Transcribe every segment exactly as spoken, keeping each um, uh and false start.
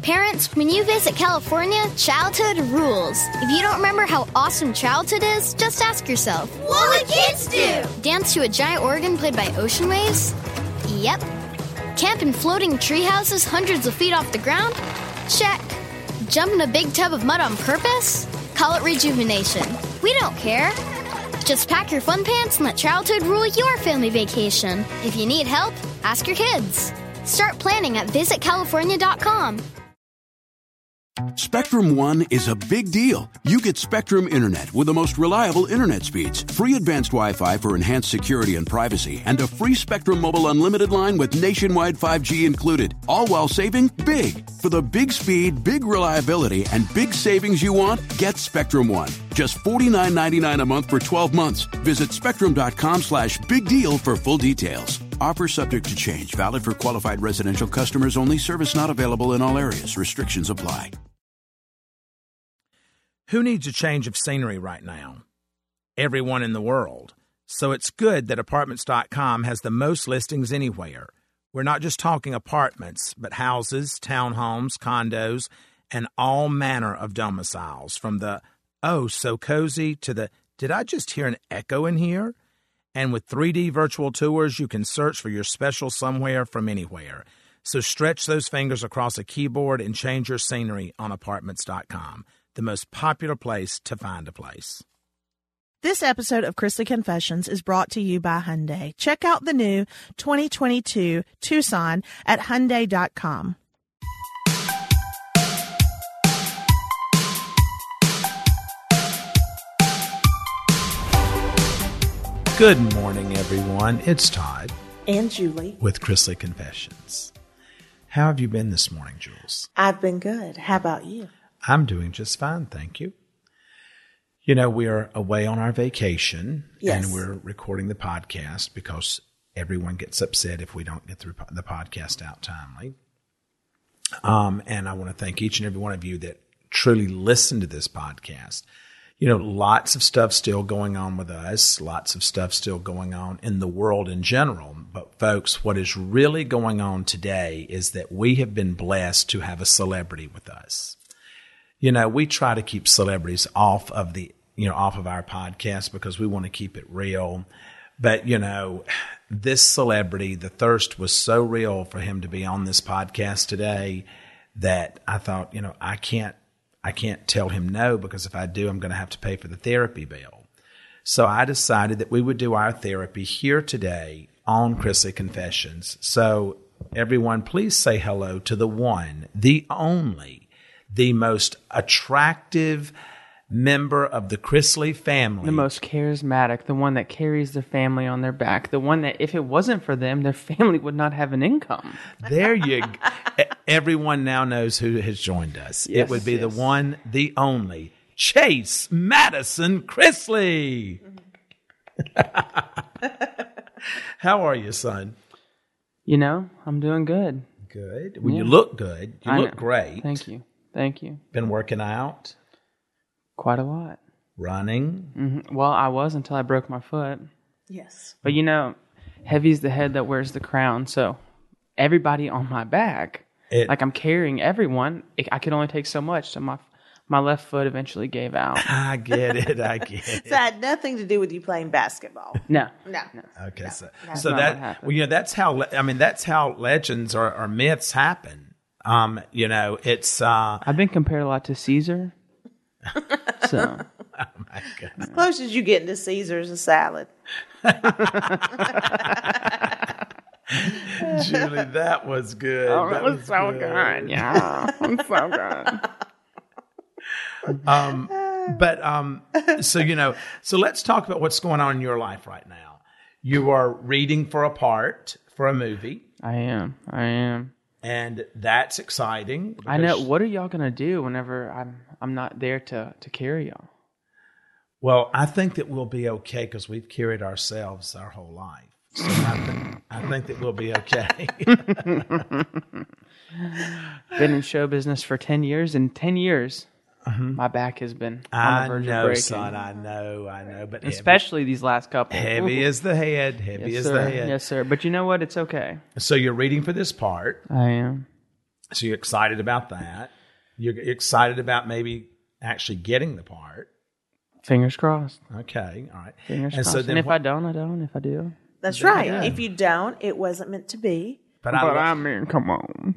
Parents, when you visit California, childhood rules. If you don't remember how awesome childhood is, just ask yourself, what would kids do? Dance to a giant organ played by ocean waves? Yep. Camp in floating tree houses hundreds of feet off the ground? Check. Jump in a big tub of mud on purpose? Call it rejuvenation. We don't care. Just pack your fun pants and let childhood rule your family vacation. If you need help, ask your kids. Start planning at visit california dot com. Spectrum One is a big deal. You get Spectrum Internet with the most reliable internet speeds, free advanced Wi-Fi for enhanced security and privacy, and a free Spectrum Mobile Unlimited line with nationwide five G included, all while saving big. For the big speed, big reliability, and big savings you want, get Spectrum One. Just forty-nine ninety-nine a month for twelve months. Visit spectrum.com slash big deal for full details. Offer subject to change. Valid for qualified residential customers only. Service not available in all areas. Restrictions apply. Who needs a change of scenery right now? Everyone in the world. So it's good that Apartments dot com has the most listings anywhere. We're not just talking apartments, but houses, townhomes, condos, and all manner of domiciles. From the, oh, so cozy, to the, did I just hear an echo in here? And with three D virtual tours, you can search for your special somewhere from anywhere. So stretch those fingers across a keyboard and change your scenery on Apartments dot com. The most popular place to find a place. This episode of Chrisley Confessions is brought to you by Hyundai. Check out the new twenty twenty-two Tucson at Hyundai dot com. Good morning, everyone. It's Todd. And Julie. With Chrisley Confessions. How have you been this morning, Jules? I've been good. How about you? I'm doing just fine, thank you. You know, we are away on our vacation, yes. And we're recording the podcast because everyone gets upset if we don't get the, the podcast out timely. Um, and I want to thank each and every one of you that truly listen to this podcast. You know, lots of stuff still going on with us, lots of stuff still going on in the world in general. But folks, what is really going on today is that we have been blessed to have a celebrity with us. You know, we try to keep celebrities off of the, you know, off of our podcast because we want to keep it real. But, you know, this celebrity, the thirst was so real for him to be on this podcast today that I thought, you know, I can't, I can't tell him no, because if I do, I'm going to have to pay for the therapy bill. So I decided that we would do our therapy here today on Chrisley Confessions. So everyone, please say hello to the one, the only, the most attractive member of the Chrisley family. The most charismatic, the one that carries their family on their back, the one that if it wasn't for them, their family would not have an income. There you go. Everyone now knows who has joined us. Yes, it would be yes. the one, the only, Chase Madison Chrisley. How are you, son? You know, I'm doing good. Good. Well, Yeah. you look good. You I look know. great. Thank you. Thank you. Been working out? Quite a lot. Running? Mm-hmm. Well, I was until I broke my foot. Yes. But you know, heavy's the head that wears the crown. So everybody on my back, It, like I'm carrying everyone. It, I could only take so much. So my my left foot eventually gave out. I get it. I get it. So it had nothing to do with you playing basketball. No. No. no. Okay, No, so that's so not what that happened. well, you know, that's how le- I mean, that's how legends or, or myths happen. Um, you know, it's uh, I've been compared a lot to Caesar. So oh my God. As close as you get to Caesar's a salad. Julie, that was good. oh, that it was so good. Yeah, it's so good. Um, but um, so you know, so let's talk about what's going on in your life right now. You are reading for a part for a movie, I am. I am. and that's exciting. I know. because- What are y'all gonna do whenever I'm I'm not there to to carry y'all? Well, I think that we'll be okay because we've carried ourselves our whole life. So I think, I think that we'll be okay. Been in show business for ten years, and ten years, my back has been on the I verge of know, breaking. son. I know. I know. But Especially these last couple. heavy, heavy is the head. Heavy yes, is sir. the head. Yes, sir. But you know what? It's okay. So you're reading for this part, I am. So you're excited about that. You're excited about maybe actually getting the part. Fingers crossed. Okay, all right. Fingers and crossed. so then and if what- I don't, I don't. If I do. That's There you right. go. If you don't, it wasn't meant to be. but, But I, I mean, come on.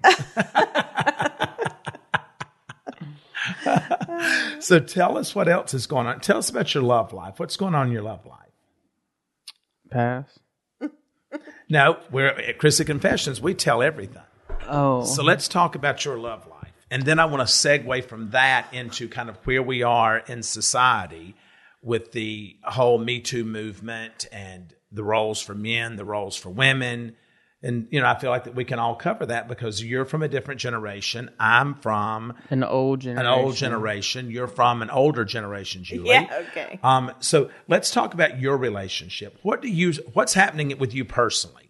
so tell us what else is going on. Tell us about your love life. What's going on in your love life? Pass. No, we're at Chrissy Confessions. We tell everything. Oh. So let's talk about your love life. And then I want to segue from that into kind of where we are in society with the whole Me Too movement and the roles for men, the roles for women. And, you know, I feel like that we can all cover that because you're from a different generation. I'm from An old generation. an old generation. You're from an older generation, Julie. Yeah, okay. Um, so let's talk about your relationship. What do you, what's happening with you personally?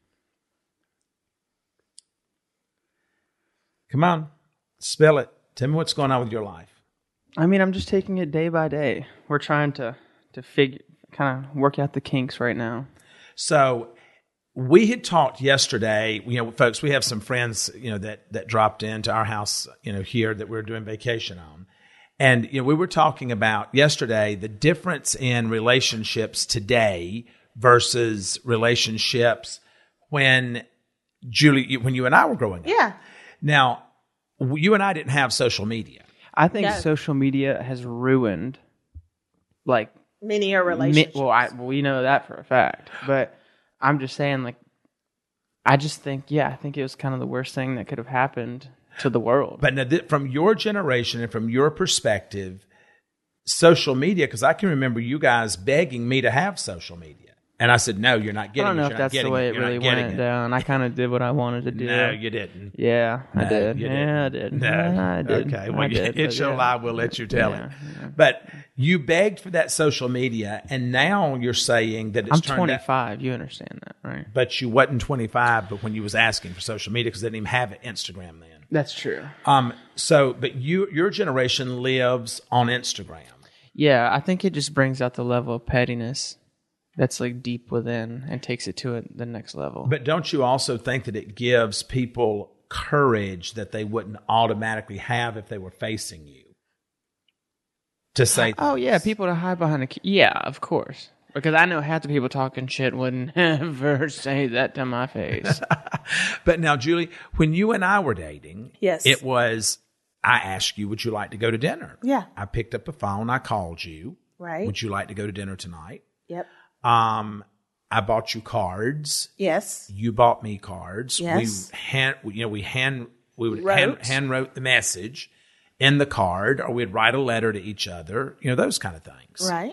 Come on, spill it. Tell me what's going on with your life. I mean, I'm just taking it day by day. We're trying to, to figure, kind of work out the kinks right now. So we had talked yesterday, you know, folks, we have some friends, you know, that, that dropped into our house, you know, here that we we're doing vacation on. And, you know, we were talking about yesterday the difference in relationships today versus relationships when Julie, when you and I were growing up. Yeah. Now, you and I didn't have social media. I think No. social media has ruined, like, Many are mi- relationships. well, I, we know that for a fact. But I'm just saying, like, I just think, yeah, I think it was kind of the worst thing that could have happened to the world. But now, th- from your generation and from your perspective, social media, because I can remember you guys begging me to have social media. And I said, no, you're not I getting don't know it. if You're that's not getting the way it. it You're really not getting went it. down. I kind of did what I wanted to do. No, you didn't. Yeah, I No, did. you Yeah, I didn't. did. No. Yeah, I did. Okay, I well, did, it's but your yeah. lie. We'll let you tell Yeah, it. yeah. But you begged for that social media, and now you're saying that it's I'm turned out. twenty-five. You understand that, right? But you wasn't twenty-five, but when you was asking for social media, because they didn't even have it, Instagram then. That's true. Um. So, but you, your generation lives on Instagram. Yeah, I think it just brings out the level of pettiness that's like deep within and takes it to it, the next level. But don't you also think that it gives people courage that they wouldn't automatically have if they were facing you? To say, oh yeah, things. people to hide behind a key. Yeah, of course. Because I know half the people talking shit wouldn't ever say that to my face. But now, Julie, when you and I were dating, Yes. it was, I asked you, would you like to go to dinner? Yeah. I picked up the phone. I called you. Right. Would you like to go to dinner tonight? Yep. Um, I bought you cards. Yes. You bought me cards. Yes. We hand, you know, we hand, we would Wrote. hand, hand wrote the message in the card, or we'd write a letter to each other, you know, those kind of things. Right.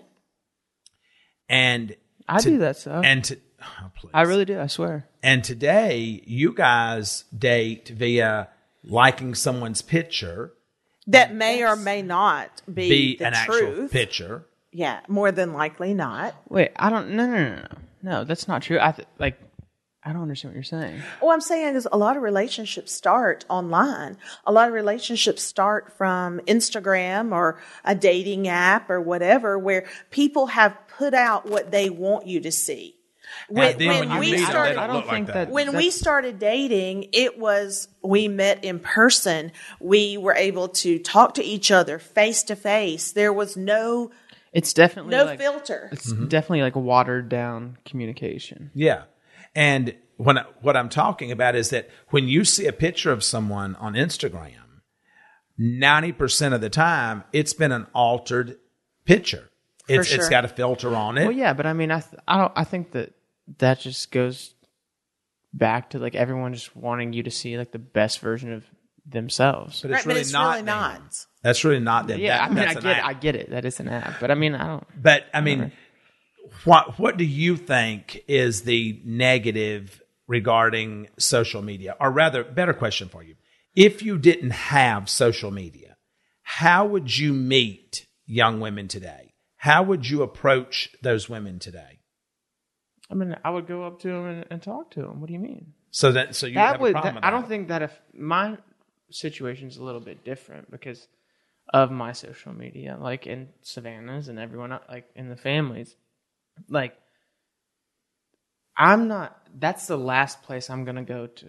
And I to- do that stuff. And to, oh, please. I really do, I swear. And today, you guys date via liking someone's picture, That may or may not be, be the an actual truth. picture. Yeah, more than likely not. Wait, I don't. No, no, no, no. No, that's not true. I th- like. I don't understand what you're saying. What I'm saying is a lot of relationships start online. A lot of relationships start from Instagram or a dating app or whatever, where people have put out what they want you to see. When, then when when you we meet them, started, they don't I don't look like think that. that. when we that's- started dating, it was we met in person. We were able to talk to each other face to face. There was no it's definitely no like, filter. It's definitely like watered down communication. Yeah. And when I, what I'm talking about is that when you see a picture of someone on Instagram, ninety percent of the time, it's been an altered picture. It's, sure. it's got a filter on it. Well, yeah, but I mean, I th- I don't. I think that that just goes back to like everyone just wanting you to see like the best version of themselves. But it's Right, but really it's not. really them. not. That's really not them. Yeah, That- I mean, I that's an get, app. I get it. That is an app, but I mean, I don't. But I mean, what what do you think is the negative regarding social media? Or rather, better question for you: if you didn't have social media, how would you meet young women today? How would you approach those women today? I mean, I would go up to them and, and talk to them. What do you mean? So that so you that have would. a problem that- with I don't that. think that if my situation's a little bit different because of my social media, like in Savannah's and everyone el- like in the families, like I'm not. That's the last place I'm gonna go to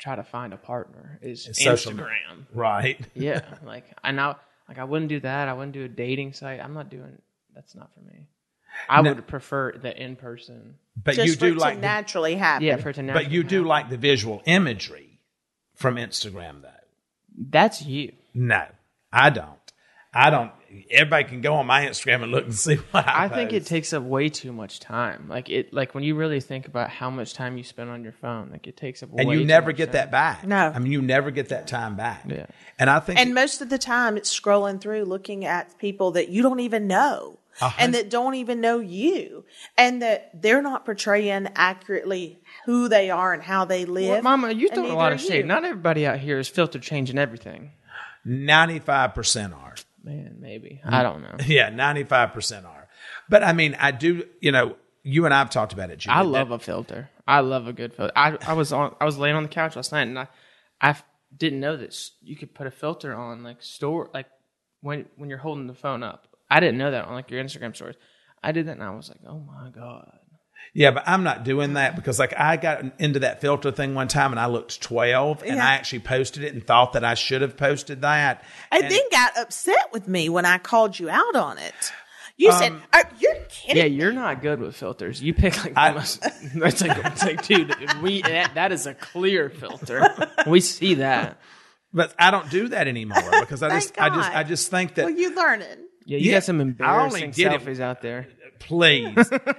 try to find a partner is It's social Instagram. Right. Yeah, like I now like I wouldn't do that. I wouldn't do a dating site. I'm not doing. That's not for me. I No. would prefer the in person. But Just you for do it like to the, naturally happen. Yeah, for it to naturally but you do happen. like the visual imagery from Instagram, though. That's you. No, I don't. I don't. Everybody can go on my Instagram and look and see what I, I think it post. takes up way too much time. Like it, like when you really think about how much time you spend on your phone, like it takes up. And way you too never much get time. that back. No. I mean, you never get that time back. Yeah. And I think, And most of the time, it's scrolling through looking at people that you don't even know Uh-huh. and that don't even know you, and that they're not portraying accurately who they are and how they live. Well, Mama, you're and throwing a neither lot are of shade. you. Not everybody out here is filter changing everything. ninety-five percent are. Man, maybe I don't know. Yeah, ninety-five percent are. But I mean, I do, you know, you and I have talked about it, Judy. I love a filter. I love a good filter. I, I was on. I was laying on the couch last night, and I, I f- didn't know that s- you could put a filter on like store like when when you're holding the phone up. I didn't know that on like your Instagram stories. I did that, and I was like, oh my god. Yeah, but I'm not doing that because like I got into that filter thing one time and I looked twelve and Yeah. I actually posted it and thought that I should have posted that. And, And- then got upset with me when I called you out on it. You said, Um, Are, "You're kidding." Yeah, you're not good with filters. You pick like I- the most. It's like, it's like, dude, we that, that is a clear filter. We see that. But I don't do that anymore because I Thank just I just God. I just think that Well, you learning. Yeah, you Yeah, got some I only embarrassing did it- selfies out there. please.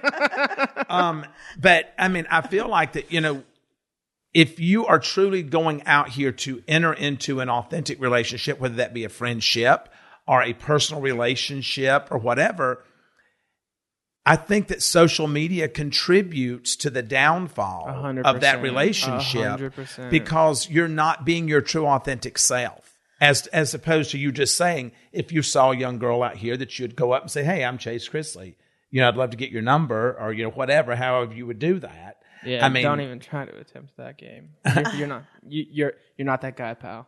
um, but I mean, I feel like that, you know, if you are truly going out here to enter into an authentic relationship, whether that be a friendship or a personal relationship or whatever, I think that social media contributes to the downfall A hundred of that percent. relationship A hundred percent. because you're not being your true authentic self. As as opposed to you just saying, if you saw a young girl out here that you'd go up and say, hey, I'm Chase Chrisley. You know, I'd love to get your number or, you know, whatever, however you would do that. Yeah, I mean, don't even try to attempt that game. You're, you're not. You, you're you're not that guy, pal.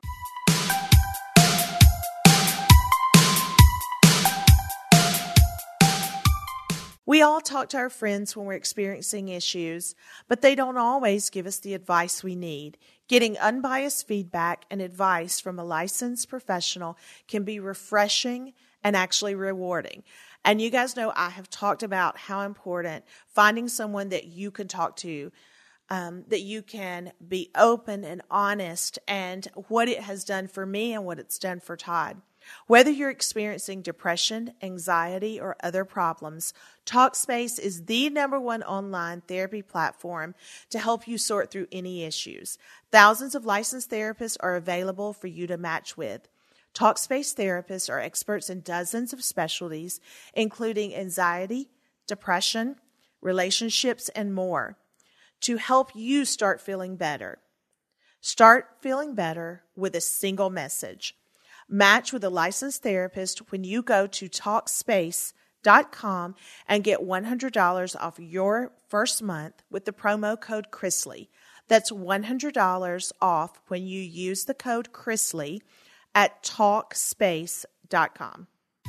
We all talk to our friends when we're experiencing issues, but they don't always give us the advice we need. Getting unbiased feedback and advice from a licensed professional can be refreshing and actually rewarding. And you guys know I have talked about how important finding someone that you can talk to, um, that you can be open and honest, and what it has done for me and what it's done for Todd. Whether you're experiencing depression, anxiety, or other problems, Talkspace is the number one online therapy platform to help you sort through any issues. Thousands of licensed therapists are available for you to match with. Talkspace therapists are experts in dozens of specialties, including anxiety, depression, relationships, and more, to help you start feeling better. Start feeling better with a single message. Match with a licensed therapist when you go to Talkspace dot com and get one hundred dollars off your first month with the promo code Chrisley. That's one hundred dollars off when you use the code Chrisley at Talkspace dot com.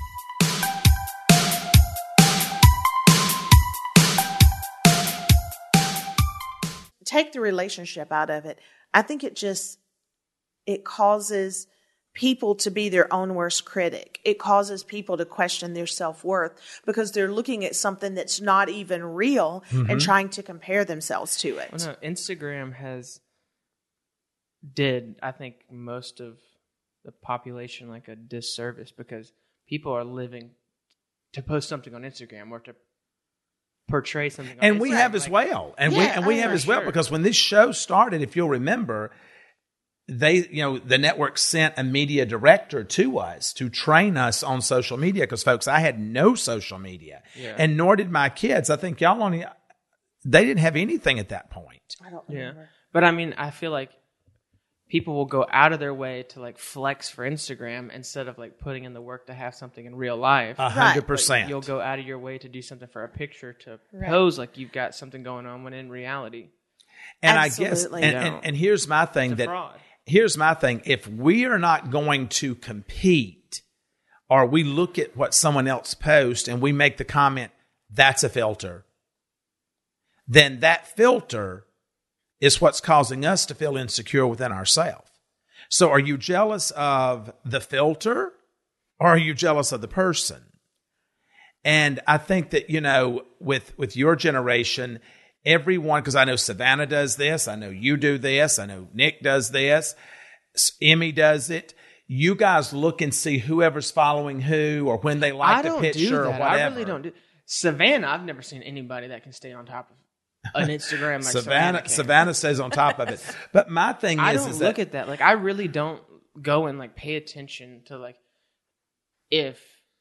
Take the relationship out of it. I think it just, it causes people to be their own worst critic. It causes people to question their self-worth because they're looking at something that's not even real and trying to compare themselves to it. Well, no, Instagram has did I think most of the population like a disservice because people are living to post something on Instagram or to portray something on and Instagram. we have as Like, well. And we Yeah, and we oh, have for as well sure. because when this show started, if you'll remember, they, you know, the network sent a media director to us to train us on social media because, folks, I had no social media, Yeah. and nor did my kids. I think y'all only they didn't have anything at that point. I don't Yeah. remember. But I mean, I feel like people will go out of their way to like flex for Instagram instead of like putting in the work to have something in real life. A hundred But percent. You'll go out of your way to do something for a picture to Right. pose like you've got something going on when in reality, And I guess, Absolutely. and, and, and here's my thing it's a that fraud. here's my thing. If we are not going to compete, or we look at what someone else posts and we make the comment, that's a filter, then that filter is what's causing us to feel insecure within ourselves. So are you jealous of the filter or are you jealous of the person? And I think that, you know, with, with your generation, everyone, because I know Savannah does this, I know you do this, I know Nick does this, Emmy does it. You guys look and see whoever's following who or when they like I the don't picture do or that. whatever. I really don't do. Savannah, I've never seen anybody that can stay on top of an Instagram like Savannah, Savannah. Can. Savannah stays on top of it. But my thing I is, don't is look that, at that. Like, I really don't go and like pay attention to like if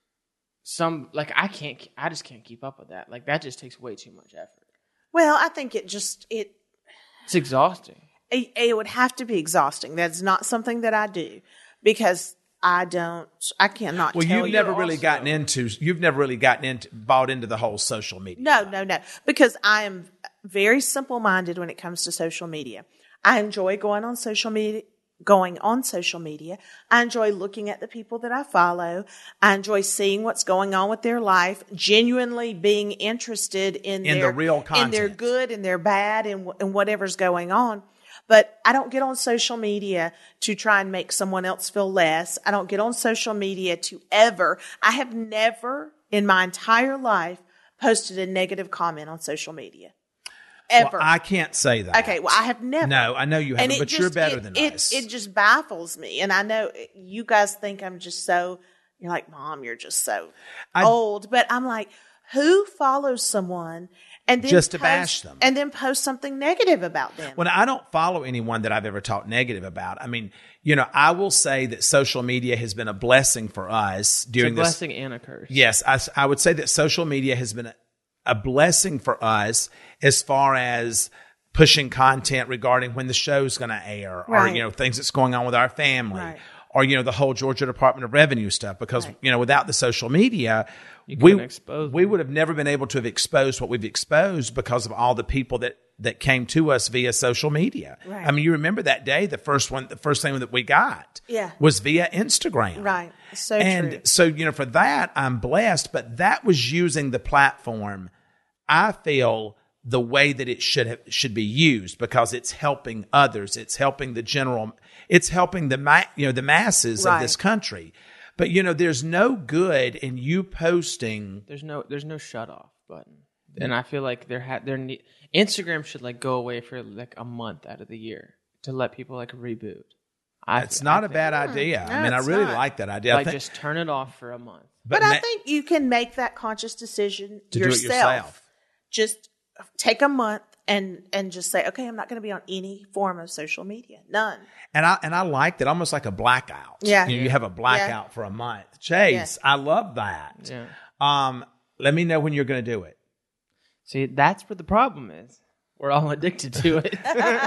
some like I can't. I just can't keep up with that. Like that just takes way too much effort. Well, I think it just it It's exhausting. it, it would have to be exhausting. That's not something that I do because I don't. I cannot. well, tell you've you never really also. gotten into, you've never really gotten into, bought into the whole social media. No, no, no. Because I am very simple-minded when it comes to social media. I enjoy going on social media, going on social media. I enjoy looking at the people that I follow. I enjoy seeing what's going on with their life, genuinely being interested in, In their, the real in their content. good and their bad and, and whatever's going on. But I don't get on social media to try and make someone else feel less. I don't get on social media to ever. I have never in my entire life posted a negative comment on social media. Ever. Well, I can't say that. Okay, well, I have never. No, I know you And haven't, it but you're just- better it- than it, us. It just baffles me. And I know you guys think I'm just so, you're like, Mom, you're just so I- old. But I'm like, who follows someone and then Just to post- bash them. and then post something negative about them? Well, I don't follow anyone that I've ever talked negative about. I mean, you know, I will say that social media has been a blessing for us It's a during this. blessing and a curse. Yes, I, I would say that social media has been a, a blessing for us as far as pushing content regarding when the show's going to air or, Right. you know, things that's going on with our family Right. or, you know, the whole Georgia Department of Revenue stuff. Because, Right. you know, without the social media, You we, couldn't expose we them. would have never been able to have exposed what we've exposed because of all the people that, that came to us via social media. Right. I mean, you remember that day, the first one, the first thing that we got Yeah. was via Instagram. Right. So and true. so, you know, for that, I'm blessed, but that was using the platform, I feel, the way that it should have, should be used because it's helping others. It's helping the general, it's helping the, ma- you know, the masses Right. of this country. But, you know, there's no good in you posting. There's no there's no shut off button, and I feel like there ha- there ne- Instagram should like go away for like a month out of the year to let people like reboot. I, It's not I a think- bad idea. I No, mean, I it's really not. like that idea. I Like think- just turn it off for a month. But, ma- I think you can make that conscious decision To do it yourself. yourself. Just take a month and and just say, okay, I'm not going to be on any form of social media. None. And I and I like that, almost like a blackout. Yeah. you, know, you have a blackout for a month. Chase, I love that. Yeah. Um, let me know when you're going to do it. See, that's where the problem is. We're all addicted to it.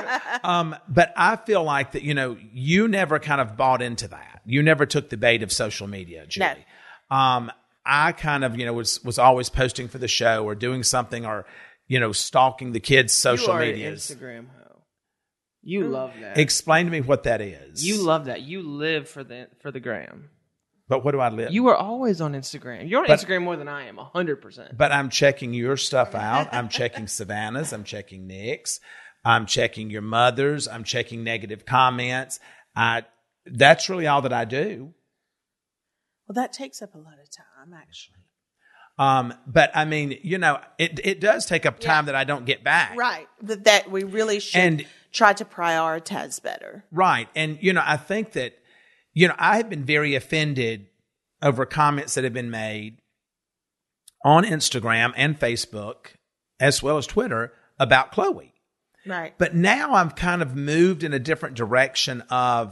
Um, but I feel like that, you know, you never kind of bought into that. You never took the bait of social media, Julie. Um, I kind of, you know, was was always posting for the show or doing something or, you know, stalking the kids' social you are medias. An Instagram hoe. You love that. Explain to me what that is. You love that. You live for the for the gram. But what do I live? You are always on Instagram. You're on But- Instagram more than I am, one hundred percent. But I'm checking your stuff out. I'm checking Savannah's. I'm checking Nick's. I'm checking your mother's. I'm checking negative comments. I, that's really all that I do. Well, that takes up a lot of time, actually. Um, but I mean, you know, it it does take up time that I don't get back. Right. That, that we really should And- try to prioritize better. Right. And, you know, I think that, you know, I have been very offended over comments that have been made on Instagram and Facebook, as well as Twitter, about Chloe. Right. But now I'm kind of moved in a different direction of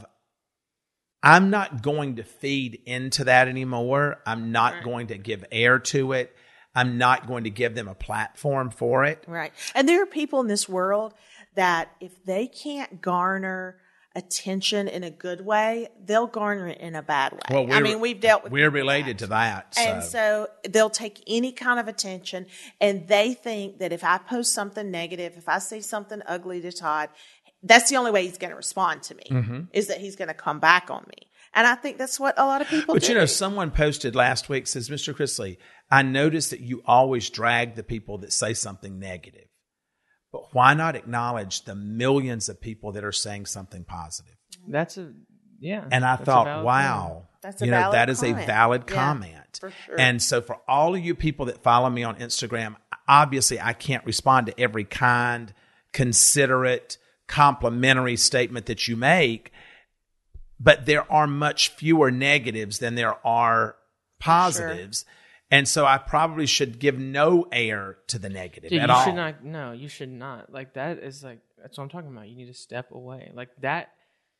I'm not going to feed into that anymore. I'm not Right. going to give air to it. I'm not going to give them a platform for it. Right. And there are people in this world that if they can't garner attention in a good way, they'll garner it in a bad way. Well, I we're- mean, we've dealt with We're people related like to that. So. And so they'll take any kind of attention and they think that if I post something negative, if I say something ugly to Todd, that's the only way he's going to respond to me Mm-hmm. is that he's going to come back on me. And I think that's what a lot of people But do. you know, someone posted last week, says, Mister Chrisley, I noticed that you always drag the people that say something negative. But why not acknowledge the millions of people that are saying something positive? That's a, yeah. And I that's a thought, valid wow, point. That's a you know, valid that is a comment. valid Yeah, comment. for sure. And so for all of you people that follow me on Instagram, obviously I can't respond to every kind, considerate, complimentary statement that you make, but there are much fewer negatives than there are positives. Sure. And so I probably should give no air to the negative Dude, at you all. should not. No, you should not. Like that is like that's what I'm talking about. You need to step away. Like that.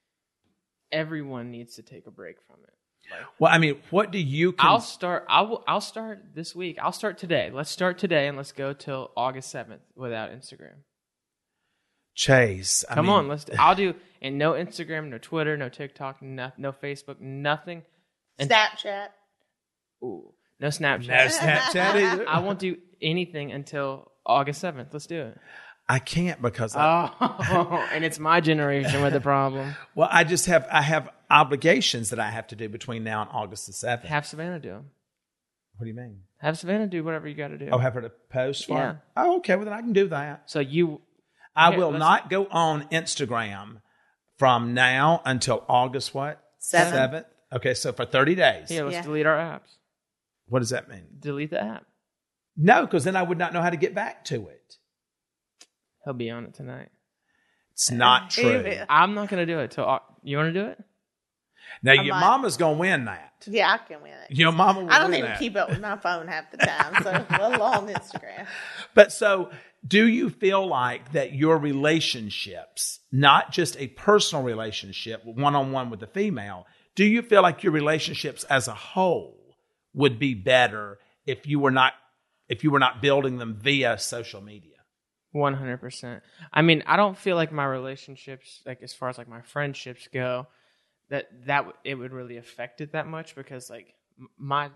Everyone needs to take a break from it. Like, well, I mean, what do you? Cons- I'll start. I will. I'll start this week. I'll start today. Let's start today and let's go till August seventh without Instagram. Chase, I come mean, on. Let's. I'll do and no Instagram, no Twitter, no TikTok, no, no Facebook, nothing. And, Snapchat. Ooh. No Snapchat. No Snapchat either. I won't do anything until August seventh. Let's do it. I can't because I, oh, and it's my generation with the problem. Well, I just have I have obligations that I have to do between now and August the seventh. Have Savannah do them. What do you mean? Have Savannah do whatever you got to do. Oh, have her to post for Yeah. her? Oh, okay. Well, then I can do that. So you, I okay, will let's- not go on Instagram from now until August what? Seventh. Seventh. Okay, so for thirty days. Yeah, let's Yeah. delete our apps. What does that mean? Delete the app. No, because then I would not know how to get back to it. He'll be on it tonight. It's not true. Yeah. I'm not going to do it till Au- you want to do it? Now, your might. mama's going to win that. Yeah, I can win it. Your mama will I don't win even that. keep up with my phone half the time, so let alone Instagram. But so, do you feel like that your relationships, not just a personal relationship, one-on-one with the female, do you feel like your relationships as a whole would be better if you were not if you were not building them via social media? one hundred percent. I mean, I don't feel like my relationships, like as far as like my friendships go, that that w- it would really affect it that much because like m- my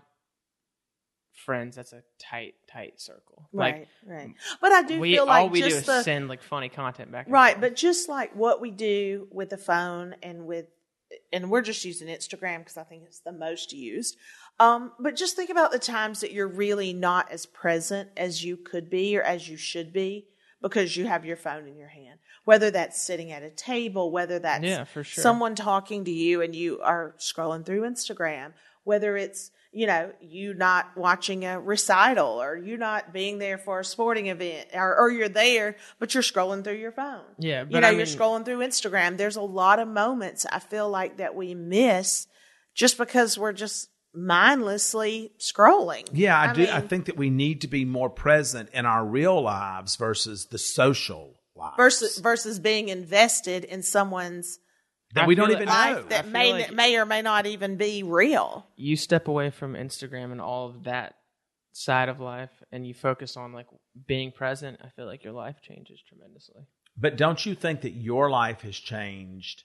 friends, that's a tight, tight circle. Right, like, right. But I do we feel all like we do just is the send like funny content back. And right, forth. but just like what we do with the phone and with, and we're just using Instagram because I think it's the most used. Um, but just think about the times that you're really not as present as you could be or as you should be because you have your phone in your hand. Whether that's sitting at a table, whether that's Yeah, for sure. someone talking to you and you are scrolling through Instagram, whether it's, you know, you not watching a recital or you not being there for a sporting event or, or you're there, but you're scrolling through your phone. Yeah, You but know, I you're mean- scrolling through Instagram. There's a lot of moments I feel like that we miss just because we're just mindlessly scrolling. Yeah, I, do. I mean, think that we need to be more present in our real lives versus the social lives versus versus being invested in someone's that I we don't feel even like- know. life that feel may like- may or may not even be real. you step away from Instagram and all of that side of life and you focus on like being present, I feel like your life changes tremendously. But don't you think that your life has changed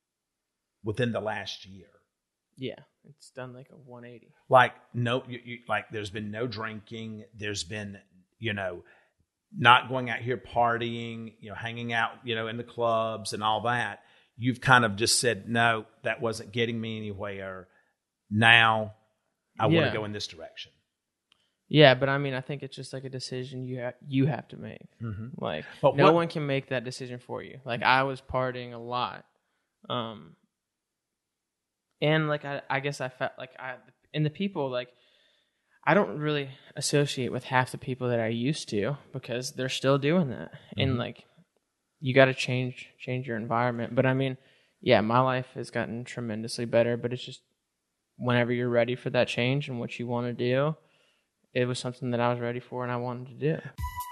within the last year? Yeah, it's done like a one eighty. Like no, you, you, like there's been no drinking. There's been, you know, not going out here partying, you know, hanging out, you know, in the clubs and all that. You've kind of just said, no, that wasn't getting me anywhere. Now I want Yeah. to go in this direction. Yeah, but I mean, I think it's just like a decision you ha- you have to make. Mm-hmm. Like, But no what- one can make that decision for you. Like, I was partying a lot, um, and like I, I guess I felt like I and the people like I don't really associate with half the people that I used to because they're still doing that, Mm-hmm. and like you got to change change your environment. But I mean, yeah, my life has gotten tremendously better, but it's just whenever you're ready for that change and what you want to do. It was something that I was ready for and I wanted to do.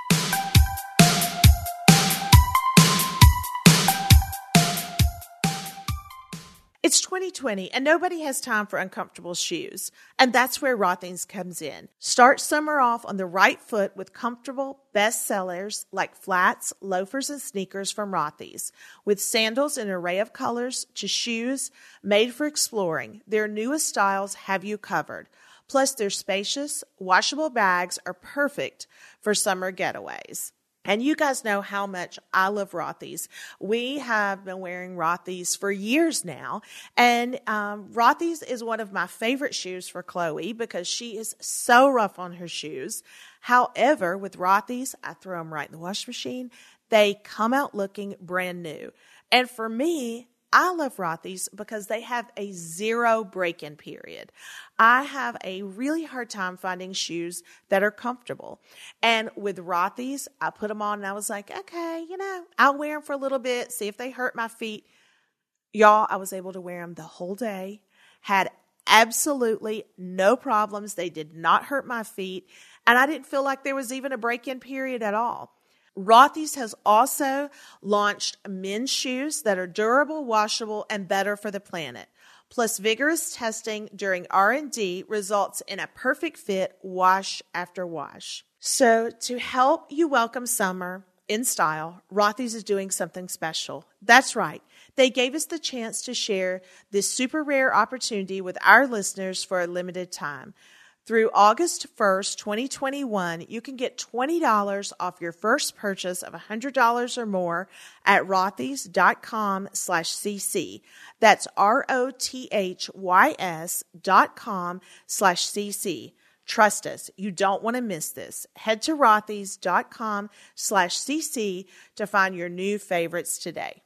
It's twenty twenty and nobody has time for uncomfortable shoes. And that's where Rothings comes in. Start summer off on the right foot with comfortable best sellers like flats, loafers, and sneakers from Rothy's. With sandals in an array of colors to shoes made for exploring, their newest styles have you covered. Plus, their spacious, washable bags are perfect for summer getaways. And you guys know how much I love Rothy's. We have been wearing Rothy's for years now. And um, Rothy's is one of my favorite shoes for Chloe because she is so rough on her shoes. However, with Rothy's, I throw them right in the wash machine. they come out looking brand new. And for me, I love Rothy's because they have a zero break-in period. I have a really hard time finding shoes that are comfortable. And with Rothy's, I put them on and I was like, okay, you know, I'll wear them for a little bit, see if they hurt my feet. Y'all, I was able to wear them the whole day, had absolutely no problems. They did not hurt my feet. And I didn't feel like there was even a break-in period at all. Rothy's has also launched men's shoes that are durable, washable, and better for the planet. Plus, vigorous testing during R and D results in a perfect fit wash after wash. So, to help you welcome summer in style, Rothy's is doing something special. That's right. They gave us the chance to share this super rare opportunity with our listeners for a limited time. Through August first, twenty twenty-one, you can get twenty dollars off your first purchase of one hundred dollars or more at rothys.com slash cc. That's R-O-T-H-Y-S dot com slash cc. Trust us, you don't want to miss this. Head to rothys.com slash cc to find your new favorites today.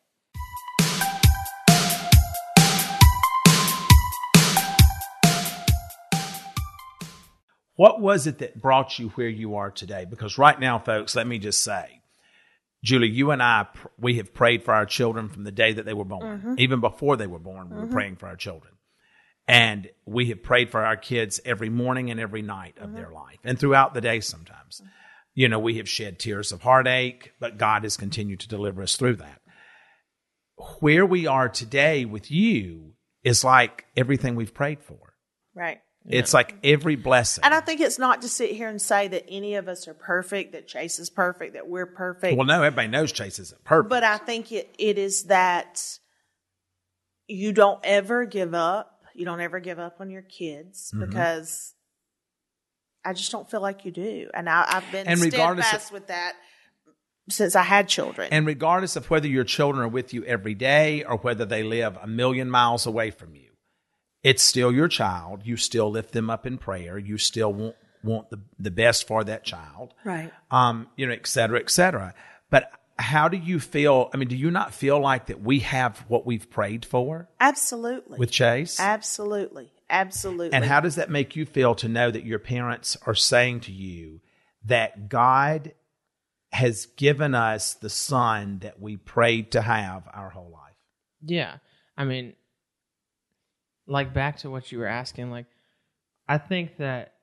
What was it that brought you where you are today? Because right now, folks, let me just say, Julie, you and I, we have prayed for our children from the day that they were born. Mm-hmm. Even before they were born, we mm-hmm. were praying for our children. And we have prayed for our kids every morning and every night of mm-hmm. their life and throughout the day sometimes. You know, we have shed tears of heartache, but God has continued to deliver us through that. Where we are today with you is like everything we've prayed for. Right. It's yeah. like every blessing. And I think it's not to sit here and say that any of us are perfect, that Chase is perfect, that we're perfect. Well, no, everybody knows Chase isn't perfect. But I think it, it is that you don't ever give up. You don't ever give up on your kids mm-hmm. because I just don't feel like you do. And I, I've been and steadfast of, with that since I had children. And regardless of whether your children are with you every day or whether they live a million miles away from you, it's still your child. You still lift them up in prayer. You still want, want the, the best for that child. Right. Um, you know, et cetera, et cetera. But how do you feel? I mean, do you not feel like that we have what we've prayed for? Absolutely. With Chase? Absolutely. Absolutely. And how does that make you feel to know that your parents are saying to you that God has given us the son that we prayed to have our whole life? Yeah. I mean, like back to what you were asking, like I think that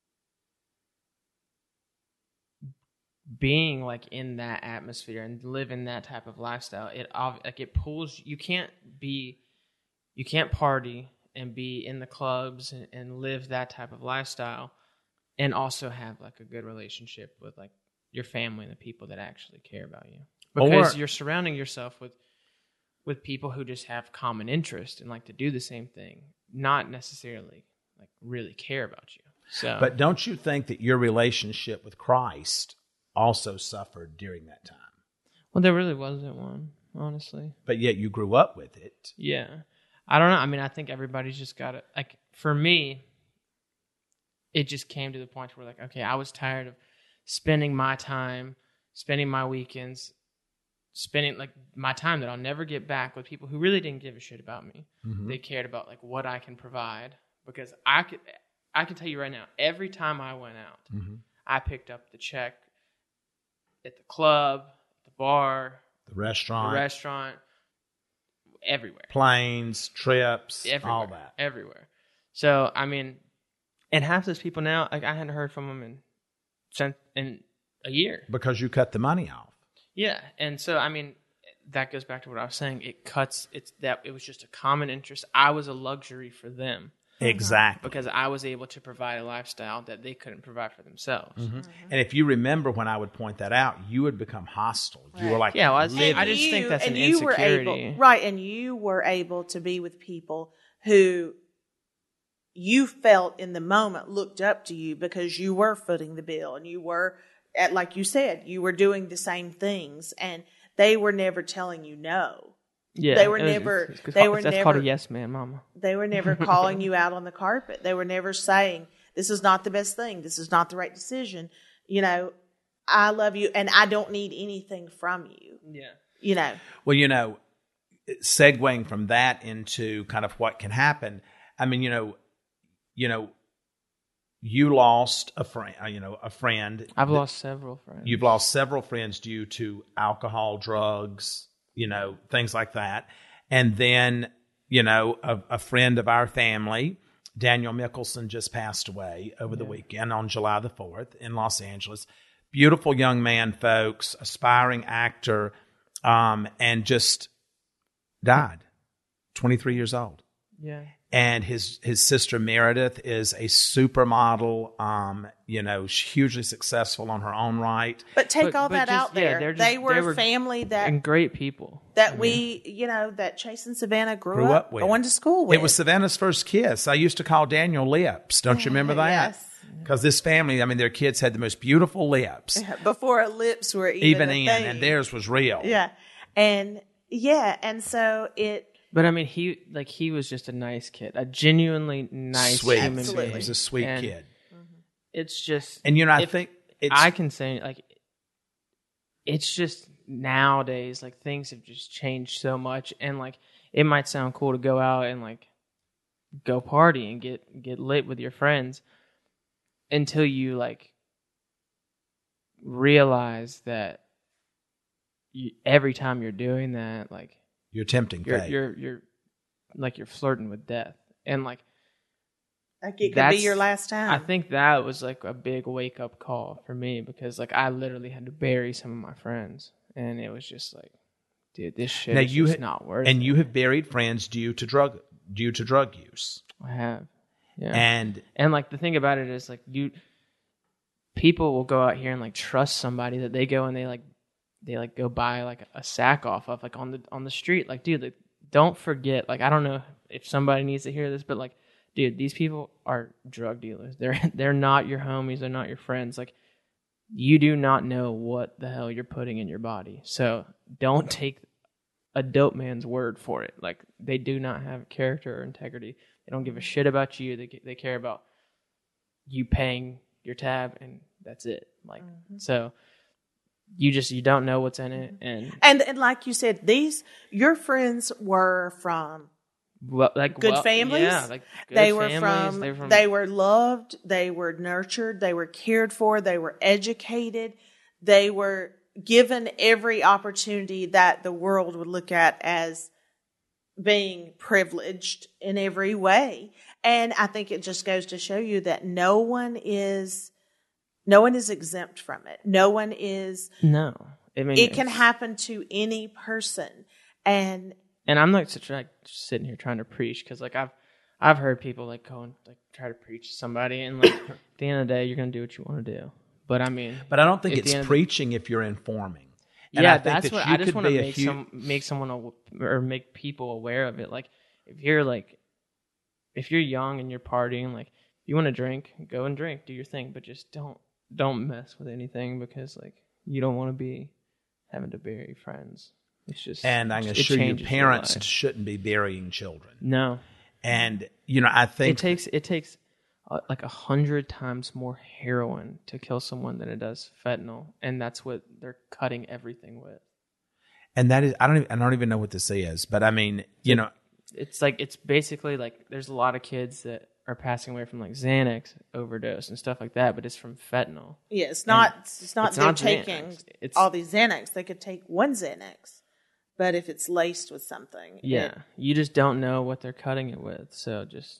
being like in that atmosphere and living that type of lifestyle, it like it pulls. You can't be, you can't party and be in the clubs and, and live that type of lifestyle, and also have like a good relationship with like your family and the people that actually care about you, because or, you're surrounding yourself with. with people who just have common interest and like to do the same thing, not necessarily like really care about you. So, but don't you think that your relationship with Christ also suffered during that time? Well, there really wasn't one, honestly. But yet you grew up with it. Yeah. I don't know. I mean, I think everybody's just got it. Like for me, it just came to the point where like, okay, I was tired of spending my time, spending my weekends, spending like my time that I'll never get back with people who really didn't give a shit about me. Mm-hmm. They cared about like what I can provide, because I could, I can tell you right now, every time I went out, mm-hmm. I picked up the check at the club, the bar, the restaurant, the restaurant, everywhere, planes, trips, everywhere, all that, everywhere. So I mean, and half those people now, like I hadn't heard from them in in a year because you cut the money off. Yeah, and so I mean, that goes back to what I was saying. It cuts. It's that it was just a common interest. I was a luxury for them, exactly, because I was able to provide a lifestyle that they couldn't provide for themselves. Mm-hmm. Mm-hmm. And if you remember when I would point that out, you would become hostile. Right. You were like, yeah, well, I, was, I just you, think that's and an you insecurity, were able, right? And you were able to be with people who you felt in the moment looked up to you because you were footing the bill and you were. At, like you said, you were doing the same things, and they were never telling you no. Yeah, they were was, never. It's, it's, they were that's never called a yes man, mama. They were never calling you out on the carpet. They were never saying, "This is not the best thing. This is not the right decision." You know, I love you and I don't need anything from you. Yeah. You know. Well, you know, segueing from that into kind of what can happen. I mean, you know, you know, you lost a friend, you know, a friend. I've lost several friends. You've lost several friends due to alcohol, drugs, you know, things like that. And then, you know, a, a friend of our family, Daniel Mickelson, just passed away over yeah. the weekend on July the fourth in Los Angeles. Beautiful young man, folks, aspiring actor, um, and just died, twenty-three years old. Yeah. And his his sister Meredith is a supermodel, um, you know, hugely successful on her own right. But take but, all but that just, out there. Yeah, just, they, were they were family that and great people that I we, mean, you know, that Chase and Savannah grew, grew up, up with, going to school with. It was Savannah's first kiss. I used to call Daniel Lips. Don't you remember that? Yes. Because this family, I mean, their kids had the most beautiful lips. Before lips were even, even a in, thing. And theirs was real. Yeah. And yeah, and so it. But I mean, he like he was just a nice kid, a genuinely nice sweet. human Absolutely. being. He was a sweet and kid. It's just, and you know, I if, think it's, I can say like, it's just nowadays like things have just changed so much, and like it might sound cool to go out and like go party and get get lit with your friends until you like realize that you, every time you're doing that, like. You're tempting You're, fate. you're you're like you're flirting with death, and like like it could be your last time. I think that was like a big wake up call for me because like I literally had to bury some of my friends, and it was just like, dude, this shit now is you just ha- not worth and it. you have buried friends due to drug due to drug use. I have, yeah, and and like the thing about it is like you, people will go out here and like trust somebody that they go and they like. They like go buy like a sack off of like on the on the street. Like, dude, like, don't forget. Like, I don't know if somebody needs to hear this, but like, dude, these people are drug dealers. They're they're not your homies. They're not your friends. Like, you do not know what the hell you're putting in your body. So don't take a dope man's word for it. Like, they do not have character or integrity. They don't give a shit about you. They they care about you paying your tab, and that's it. Like, mm-hmm. so. You just you don't know what's in it, and and and like you said, these your friends were from well, like good well, families. Yeah, like good they were families. from they were from they were loved, they were nurtured, they were cared for, they were educated, they were given every opportunity that the world would look at as being privileged in every way. And I think it just goes to show you that no one is. No one is exempt from it. No one is. No, I mean it can happen to any person, and and I'm not such like sitting here trying to preach because like I've I've heard people like go and like try to preach to somebody, and like at the end of the day, you're gonna do what you want to do. But I mean, but I don't think it's preaching if you're informing. And yeah, that's that what I just want to make huge... some make someone aw- or make people aware of it. Like if you're like if you're young and you're partying, like you want to drink, go and drink, do your thing, but just don't. Don't mess with anything because like you don't want to be having to bury friends. It's just and I can assure you, parents shouldn't be burying children. No, and you know I think it takes it takes uh, like a hundred times more heroin to kill someone than it does fentanyl, and that's what they're cutting everything with. And that is I don't even, I don't even know what this is, but I mean you it, know it's like it's basically like there's a lot of kids that. Are passing away from like Xanax overdose and stuff like that, but it's from fentanyl. Yeah, it's not. And it's not. It's they're not taking it's, all these Xanax. They could take one Xanax, but if it's laced with something, yeah, it, you just don't know what they're cutting it with. So just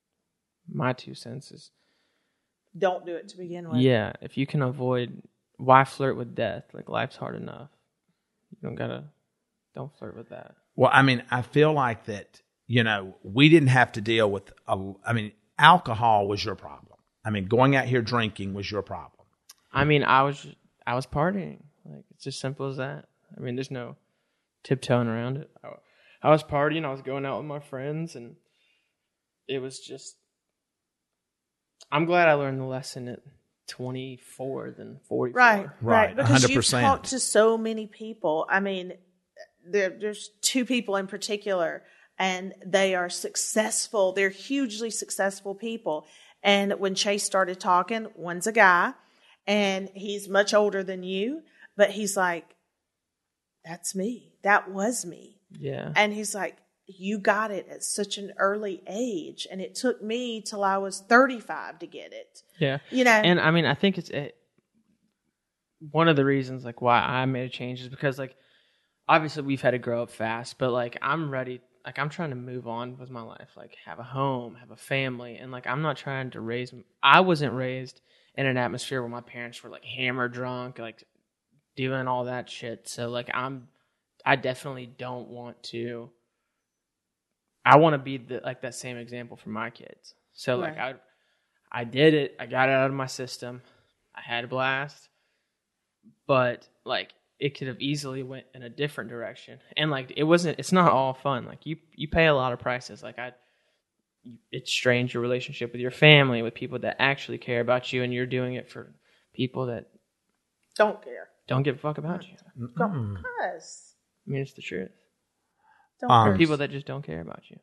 my two cents is don't do it to begin with. Yeah, if you can avoid, why flirt with death? Like life's hard enough. You don't gotta. Don't flirt with that. Well, I mean, I feel like that. You know, we didn't have to deal with, a, I mean, alcohol was your problem. I mean, going out here drinking was your problem. I mean, I was I was partying. Like, it's as simple as that. I mean, there's no tiptoeing around it. I, I was partying. I was going out with my friends, and it was just, I'm glad I learned the lesson at twenty-four than forty-four. Right, right. Right, because one hundred percent. you've talked to so many people. I mean, there, there's two people in particular. And they are successful. They're hugely successful people. And when Chase started talking, one's a guy And he's much older than you, but he's like, that's me. That was me. Yeah. And he's like, you got it at such an early age. And it took me till I was thirty-five to get it. Yeah. You know? And I mean, I think it's it, one of the reasons like why I made a change is because like, obviously we've had to grow up fast, but like I'm ready. Like I'm trying to move on with my life, like have a home, have a family. And like, I'm not trying to raise, I wasn't raised in an atmosphere where my parents were like hammered drunk, like doing all that shit. So like, I'm, I definitely don't want to, I want to be the, like that same example for my kids. So like Right. I, I did it. I got it out of my system. I had a blast, but like it could have easily went in a different direction. And like, it wasn't, it's not all fun. Like you, you pay a lot of prices. Like I, it strains your relationship with your family, with people that actually care about you. And you're doing it for people that Don't care. don't give a fuck about you. Because I mean, it's the truth. don't Um, care. People that just don't care about you.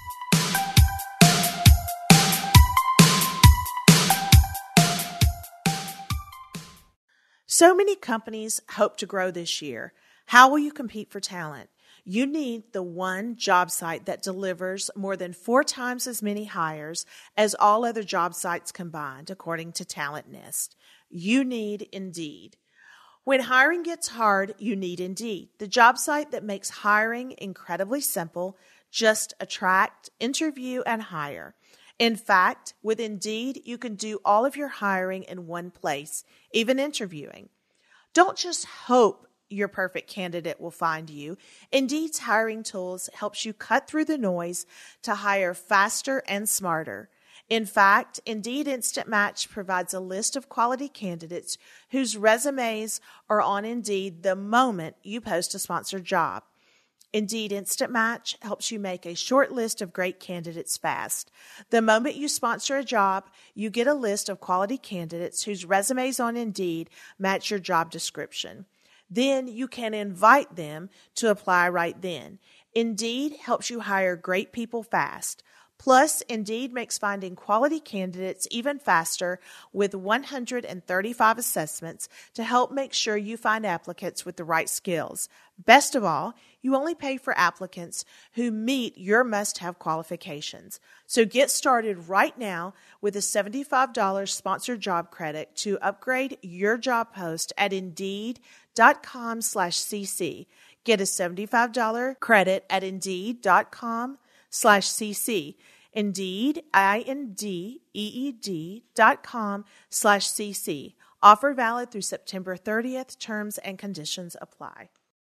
So many companies hope to grow this year. How will you compete for talent? You need the one job site that delivers more than four times as many hires as all other job sites combined, according to Talent Nest. You need Indeed. When hiring gets hard, you need Indeed, the job site that makes hiring incredibly simple. Just attract, interview, and hire. In fact, with Indeed, you can do all of your hiring in one place, even interviewing. Don't just hope your perfect candidate will find you. Indeed's hiring tools helps you cut through the noise to hire faster and smarter. In fact, Indeed Instant Match provides a list of quality candidates whose resumes are on Indeed the moment you post a sponsored job. Indeed Instant Match helps you make a short list of great candidates fast. The moment you sponsor a job, you get a list of quality candidates whose resumes on Indeed match your job description. Then you can invite them to apply right then. Indeed helps you hire great people fast. Plus, Indeed makes finding quality candidates even faster with one hundred thirty-five assessments to help make sure you find applicants with the right skills. Best of all, you only pay for applicants who meet your must-have qualifications. So get started right now with a seventy-five dollars sponsored job credit to upgrade your job post at Indeed.com slash CC. Get a seventy-five dollars credit at Indeed.com slash CC. Indeed, I-N-D-E-E-D dot com slash CC. Offer valid through September thirtieth. Terms and conditions apply.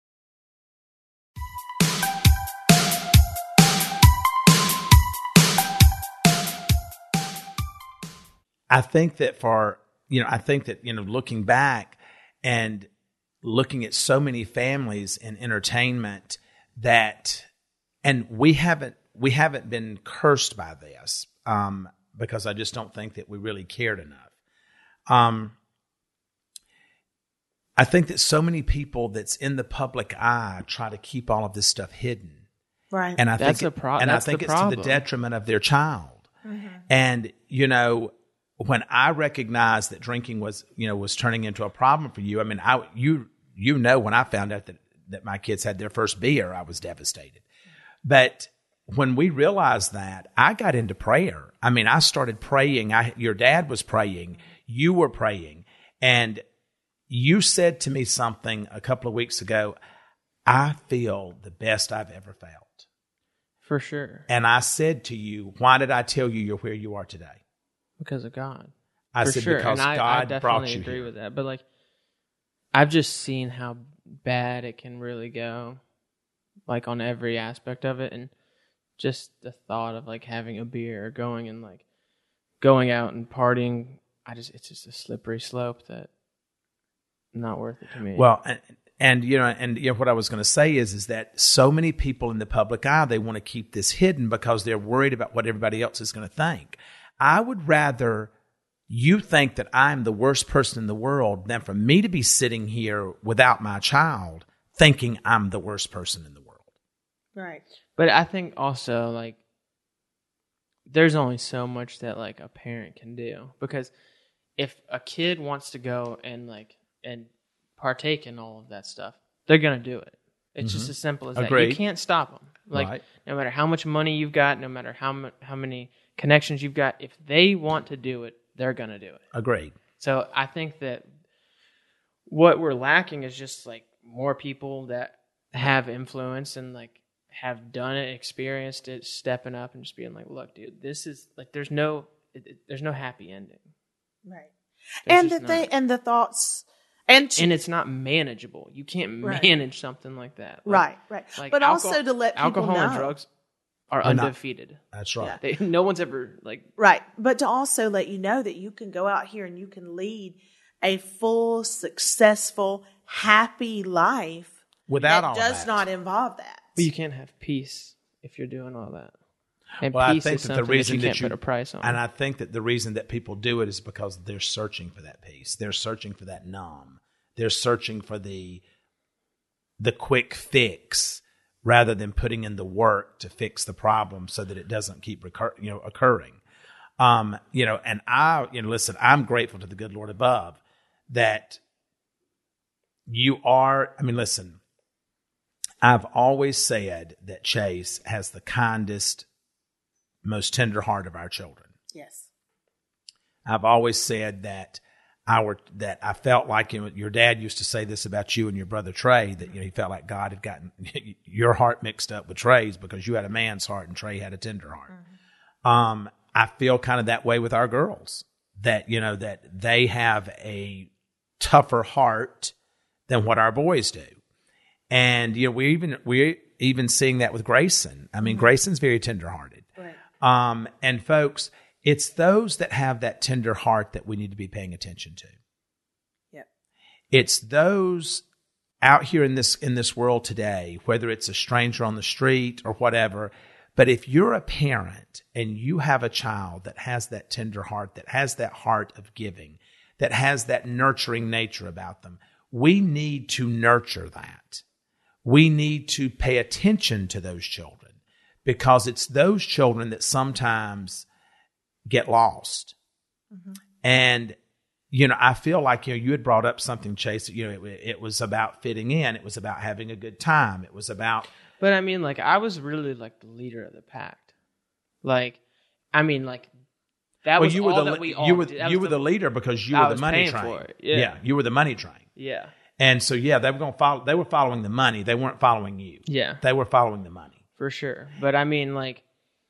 I think that for, you know, I think that, you know, looking back and looking at so many families in entertainment that, and we haven't, we haven't been cursed by this, um, because I just don't think that we really cared enough. Um, I think that so many people that's in the public eye try to keep all of this stuff hidden. Right. And I That's think, the pro- and that's I think the it's to problem. the detriment of their child. Mm-hmm. And, you know, when I recognized that drinking was, you know, was turning into a problem for you, I mean, I, you, you know, when I found out that, that my kids had their first beer, I was devastated. But when we realized that, I got into prayer. I mean, I started praying. I, your dad was praying. You were praying. And you said to me something a couple of weeks ago, I feel the best I've ever felt. For sure. And I said to you, why did I tell you you're where you are today? Because of God. I For said, sure. because and I, God I brought definitely you agree here. with that. But like, I've just seen how bad it can really go, like on every aspect of it. And just the thought of like having a beer or going and like going out and partying, I just, it's just a slippery slope that not worth it to me. Well, and, and you know, and you know, what I was going to say is, is that so many people in the public eye, they want to keep this hidden because they're worried about what everybody else is going to think. I would rather you think that I'm the worst person in the world than for me to be sitting here without my child thinking I'm the worst person in the world. Right. But I think also like there's only so much that like a parent can do, because if a kid wants to go and like and partake in all of that stuff, they're gonna do it. It's mm-hmm. just as simple as that. Agreed. You can't stop them. Like Right. no matter how much money you've got, no matter how mu- how many connections you've got, if they want to do it, they're gonna do it. Agreed. So I think that what we're lacking is just like more people that have influence and like have done it, experienced it, stepping up and just being like, look, dude, this is like, there's no, it, it, there's no happy ending. Right. There's And the just thing, not. and the thoughts, and to, And it's not manageable. You can't Right. manage something like that. Like, right, right. like but alcohol- also to let people alcohol know. and drugs are Are not- undefeated. That's right. They, no one's ever like, Right. But to also let you know that you can go out here and you can lead a full, successful, happy life Without that all does that. not involve that. but you can't have peace if you're doing all that. And Well, I peace think is that the something reason that you that can't you put a price on. and I think that the reason that people do it is because they're searching for that peace. They're searching for that numb. They're searching for the the quick fix rather than putting in the work to fix the problem so that it doesn't keep recur- you know occurring. Um, you know, and I, you know, listen, I'm grateful to the good Lord above that you are. I mean, listen, I've always said that Chase has the kindest, most tender heart of our children. Yes. I've always said that our that I felt like, you know, your dad used to say this about you and your brother Trey, that, you know, he felt like God had gotten your heart mixed up with Trey's because you had a man's heart and Trey had a tender heart. Mm-hmm. Um, I feel kind of that way with our girls, that, you know, that they have a tougher heart than what our boys do. And, you know, we even, we're even seeing that with Grayson. I mean, mm-hmm. Grayson's very tenderhearted. Right. Um, and folks, it's those that have that tender heart that we need to be paying attention to. Yep. It's those out here in this, in this world today, whether it's a stranger on the street or whatever. But if you're a parent and you have a child that has that tender heart, that has that heart of giving, that has that nurturing nature about them, we need to nurture that. We need to pay attention to those children because it's those children that sometimes get lost. Mm-hmm. And, you know, I feel like, you know, you had brought up something, Chase, you know, it, it was about fitting in. It was about having a good time. It was about... But I mean, like, I was really like the leader of the pack. Like, I mean, like, that well, was you were all the, that we all You were, did. That you was were the, leader because you I were the was money paying train. for it. Yeah. yeah, you were the money train. Yeah. And so, yeah, they were going to follow. They were following the money. They weren't following you. Yeah. They were following the money. For sure. But I mean, like,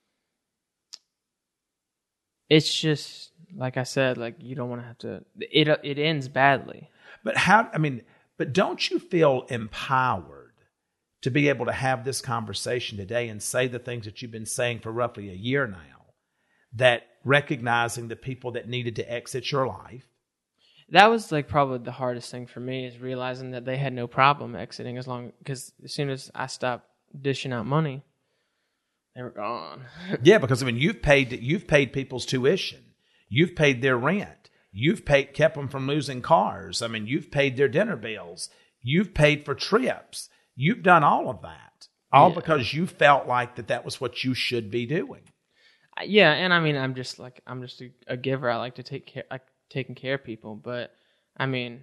it's just, like I said, like, you don't want to have to, it, it ends badly. But how, I mean, but don't you feel empowered to be able to have this conversation today and say the things that you've been saying for roughly a year now, that recognizing the people that needed to exit your life? That was like probably the hardest thing for me, is realizing that they had no problem exiting, as long, because as soon as I stopped dishing out money, they were gone. Yeah, because I mean, you've paid, you've paid people's tuition. You've paid their rent. You've paid, kept them from losing cars. I mean, you've paid their dinner bills. You've paid for trips. You've done all of that, all yeah. because you felt like that that was what you should be doing. Yeah, and I mean, I'm just like, I'm just a, a giver. I like to take care, like taking care of people. But I mean,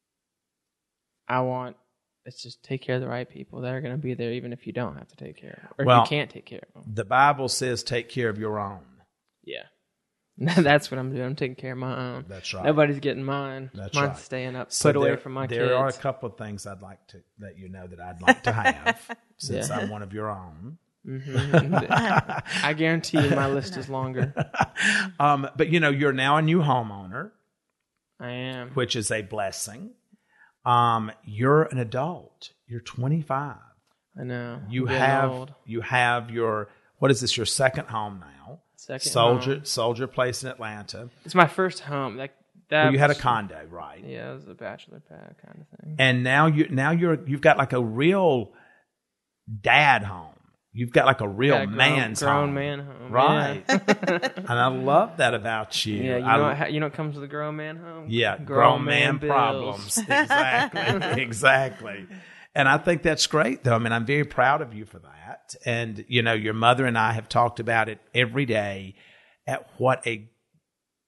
I want, let's just take care of the right people that are going to be there, even if you don't have to take care of them, or well, if you can't take care of them. The Bible says, take care of your own. Yeah. That's what I'm doing. I'm taking care of my own. That's right. Nobody's getting mine. That's Mine's right. staying up, So put away there, from my there kids. There are a couple of things I'd like to let you know that I'd like to have since Yeah. I'm one of your own. Mm-hmm. I guarantee you my list is longer. Um, but, you know, you're now a new homeowner, I am. which is a blessing. Um, you're an adult. You're twenty-five. I know. You I'm getting have old. you have your, what is this, your second home now? Second Soldier home. Soldier Place in Atlanta. It's my first home. Like that. Well, you had a was- condo, right? Yeah, it was a bachelor pad kind of thing. And now you now you're you've got like a real dad home. You've got like a real Got a grown- man's grown home. man home. Right. Yeah. And I love that about you. Yeah, you I- know what, you know what comes with a grown man home? yeah, grown, grown, man, bills. problems. Exactly. Exactly. And I think that's great, though. I mean, I'm very proud of you for that. And, you know, your mother and I have talked about it every day at what a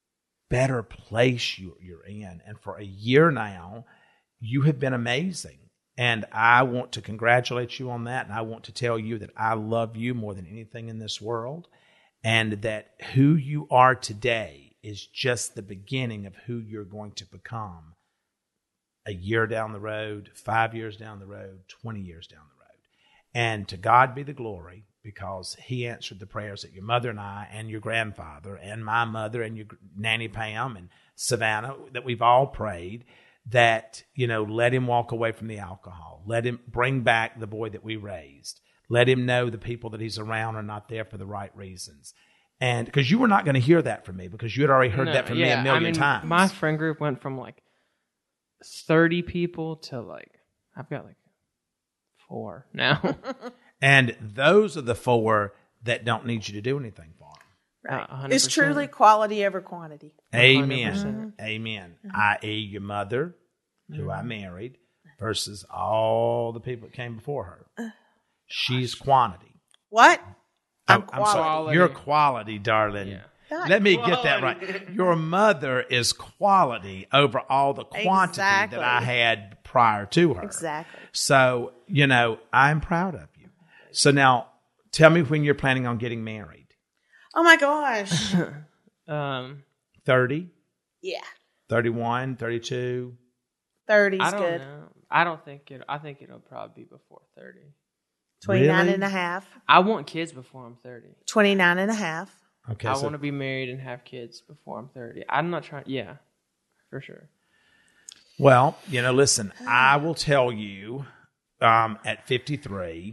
better place you, you're in. And for a year now, you have been amazing. And I want to congratulate you on that. And I want to tell you that I love you more than anything in this world. And that who you are today is just the beginning of who you're going to become a year down the road, five years down the road, twenty years down the road. And to God be the glory, because he answered the prayers that your mother and I and your grandfather and my mother and your Nanny Pam and Savannah, that we've all prayed that, you know, let him walk away from the alcohol. Let him bring back the boy that we raised. Let him know the people that he's around are not there for the right reasons. And because you were not going to hear that from me, because you had already heard No, that from yeah, me a million I mean, times. My friend group went from like thirty people to like, I've got like four now. And those are the four that don't need you to do anything for them. Right. Uh, It's truly quality over quantity. Amen. one hundred percent. Amen. that is your mother, who I married, versus all the people that came before her. She's quantity. What? I'm, I'm, I'm quality. sorry. Quality. You're quality, darling. Yeah. Let me get that right. Your mother is quality over all the quantity Exactly. that I had prior to her. Exactly. So, you know, I'm proud of you. So now, tell me when you're planning on getting married. Oh my gosh. Um, thirty, Yeah. thirty-one, thirty-two thirty's I don't good. know. I don't think it. I think it'll probably be before thirty. twenty-nine Really? and a half. I want kids before I'm thirty. twenty-nine and a half. Okay. I so want to be married and have kids before I'm thirty. I'm not trying. Yeah, for sure. Well, you know, listen, I will tell you, um, at fifty-three,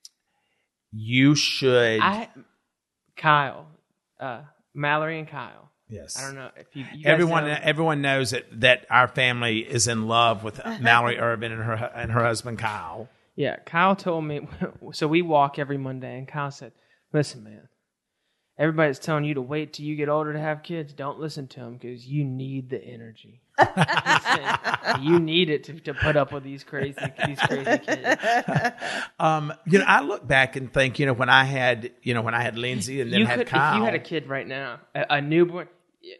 you should. I, Kyle, uh, Mallory and Kyle. Yes. I don't know if you. you guys Everyone, know- everyone knows that, that our family is in love with Mallory Irvin and her and her husband Kyle. Yeah, Kyle told me. So we walk every Monday, and Kyle said, "Listen, man. Everybody's telling you to wait till you get older to have kids. Don't listen to them because you need the energy. You need it to, to put up with these crazy these crazy kids." Um, you know, I look back and think, you know, when I had, you know, when I had Lindsay and then You had could, Kyle. if you had a kid right now, a, a newborn,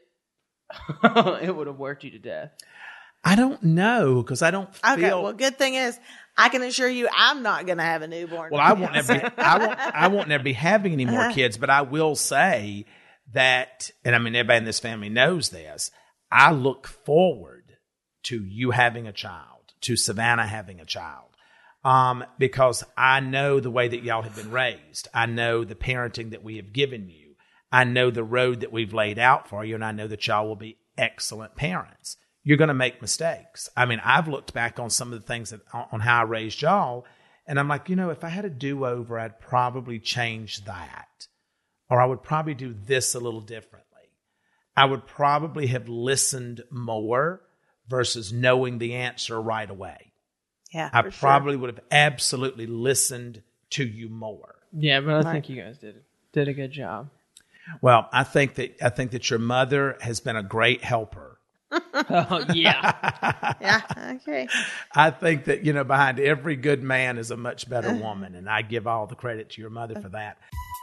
yeah. It would have worked you to death. I don't know because I don't feel. Okay. Well, good thing is, I can assure you, I'm not going to have a newborn. Well, I won't never be, I won't, I won't never be having any more kids, but I will say that, and I mean, everybody in this family knows this, I look forward to you having a child, to Savannah having a child, um, because I know the way that y'all have been raised. I know the parenting that we have given you. I know the road that we've laid out for you, and I know that y'all will be excellent parents. You're going to make mistakes. I mean, I've looked back on some of the things that on how I raised y'all, and I'm like, you know, if I had a do-over, I'd probably change that. Or I would probably do this a little differently. I would probably have listened more versus knowing the answer right away. Yeah, I for sure. probably would have absolutely listened to you more. Yeah, but I think you guys did did a good job. Well, I think that I think that your mother has been a great helper. Oh yeah. Yeah. Okay. I think that, you know, behind every good man is a much better woman, and I give all the credit to your mother for that.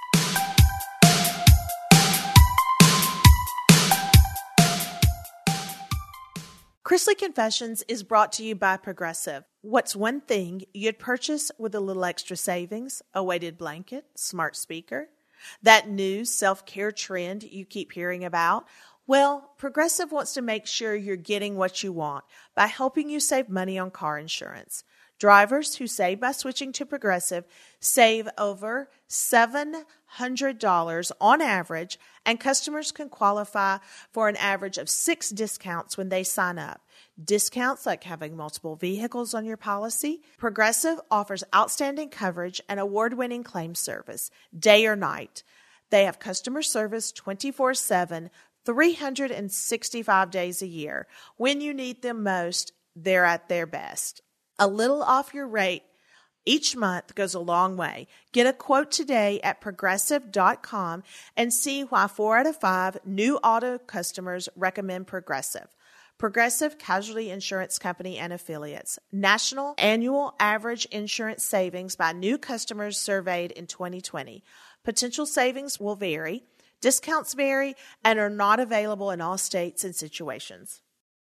Chrisley Confessions is brought to you by Progressive. What's one thing you'd purchase with a little extra savings? A weighted blanket, smart speaker, that new self-care trend you keep hearing about? Well, Progressive wants to make sure you're getting what you want by helping you save money on car insurance. Drivers who save by switching to Progressive save over seven hundred dollars on average, and customers can qualify for an average of six discounts when they sign up. Discounts like having multiple vehicles on your policy. Progressive offers outstanding coverage and award-winning claim service, day or night. They have customer service twenty-four seven, three hundred sixty-five days a year. When you need them most, they're at their best. A little off your rate each month goes a long way. Get a quote today at progressive dot com and see why four out of five new auto customers recommend Progressive. Progressive Casualty Insurance Company and Affiliates. National annual average insurance savings by new customers surveyed in twenty twenty. Potential savings will vary. Discounts vary and are not available in all states and situations.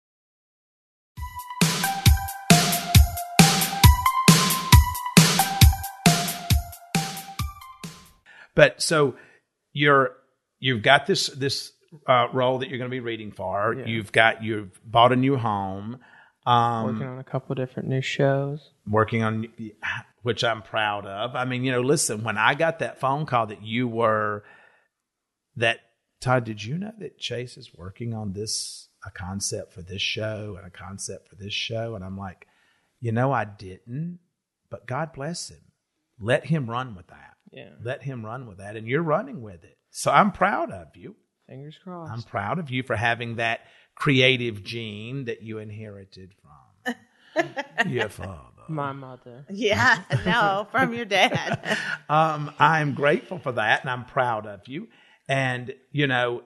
But so you're you've got this this uh, role that you're going to be reading for. Yeah. You've got you've bought a new home. Um, Working on a couple different new shows. working on, which I'm proud of. I mean, you know, listen, when I got that phone call that you were, that, Todd, did you know that Chase is working on this, a concept for this show and a concept for this show? And I'm like, you know, I didn't, but God bless him. Let him run with that. Yeah. Let him run with that. And you're running with it. So I'm proud of you. Fingers crossed. I'm proud of you for having that creative gene that you inherited from your father. My mother. Yeah, no, from your dad. um, I'm grateful for that, and I'm proud of you. And you know,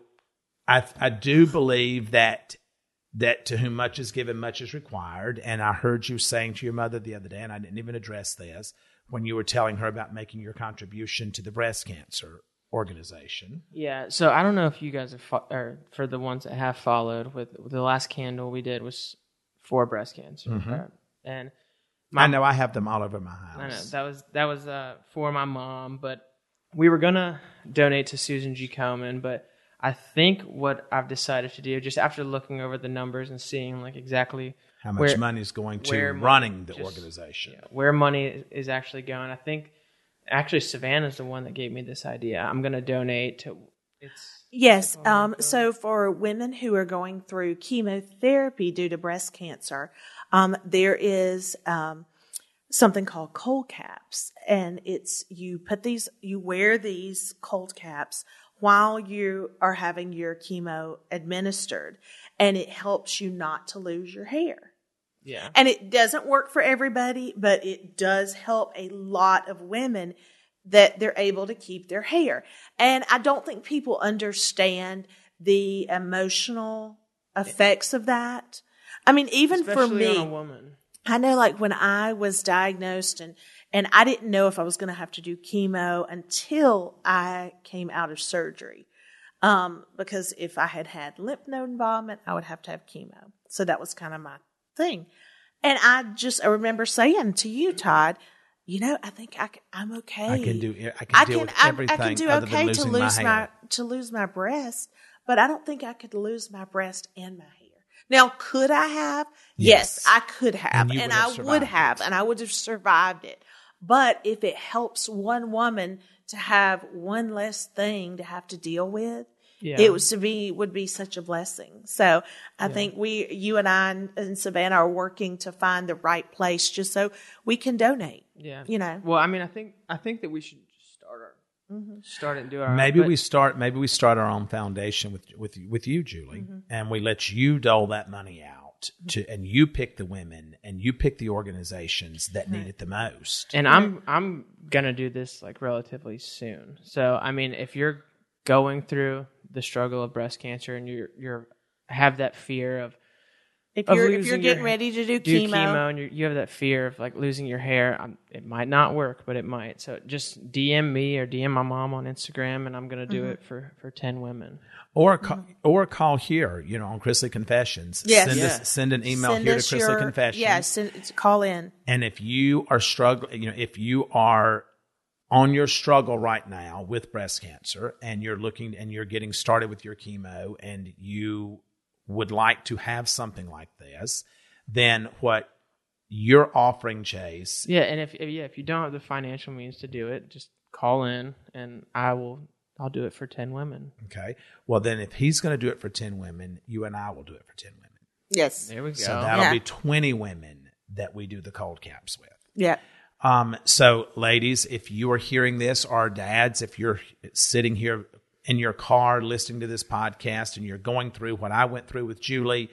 I I do believe that that to whom much is given, much is required. And I heard you saying to your mother the other day, and I didn't even address this when you were telling her about making your contribution to the breast cancer organization. Yeah, so I don't know if you guys have, fo- or for the ones that have followed, with, with the last candle we did was for breast cancer, Mm-hmm. right? And I know I have them all over my house. I know that was that was uh, for my mom, but we were gonna donate to Susan G. Komen, but I think what I've decided to do, just after looking over the numbers and seeing like exactly How much where, money is going to where running money- the just, organization? yeah, where money is actually going, I think. Actually, Savannah's the one that gave me this idea. I'm going to donate to it's. Yes. Um, so for women who are going through chemotherapy due to breast cancer, um, there is um, something called cold caps, and it's you put these, you wear these cold caps while you are having your chemo administered, and it helps you not to lose your hair. Yeah. And it doesn't work for everybody, but it does help a lot of women that they're able to keep their hair. And I don't think people understand the emotional effects of that. I mean, even Especially for me, on a woman. I know like when I was diagnosed and, and I didn't know if I was going to have to do chemo until I came out of surgery. Um, because if I had had lymph node involvement, I would have to have chemo. So that was kind of my thing. And I just, I remember saying to you, Todd, you know, I think I can, I'm okay. I can do. I can I deal can, with I, everything I can do other okay than to losing lose my my, hair. to lose my breast, but I don't think I could lose my breast and my hair. Now, could I have? Yes, Yes. I could have, And and, you would I have would survived have, it. and I would have survived it. But if it helps one woman to have one less thing to have to deal with, Yeah. it was to be would be such a blessing. So I think we, you and I and, and Savannah are working to find the right place just so we can donate. Yeah. You know. Well, I mean, I think I think that we should just start our start it and do our Maybe but- we start. Maybe we start our own foundation with with with you, Julie, Mm-hmm. and we let you dole that money out to, and you pick the women and you pick the organizations that need it the most. And I'm I'm gonna do this like relatively soon. So I mean, if you're going through the struggle of breast cancer and you're you're have that fear of If of you're if you're losing getting your- ready to do, do chemo, chemo, and you're, you have that fear of like losing your hair, um, it might not work, but it might. So just D M me or D M my mom on Instagram, and I'm gonna do Mm-hmm. it for for ten women. Or call, or call here, you know, on Chrisley Confessions. Yes. Send Yeah. us send an email send here to us Chrisley your, Confessions. yeah, send, call in. And if you are struggling, you know, if you are on your struggle right now with breast cancer and you're looking and you're getting started with your chemo and you would like to have something like this, then what you're offering, Chase, Yeah, and if, if yeah, if you don't have the financial means to do it, just call in, and I will. I'll do it for ten women. okay, well, then if he's going to do it for ten women, you and I will do it for ten women. Yes. There we go. So that'll Yeah. be twenty women that we do the cold caps with. Yeah. Um, so ladies, if you are hearing this, or dads, if you're sitting here in your car listening to this podcast and you're going through what I went through with Julie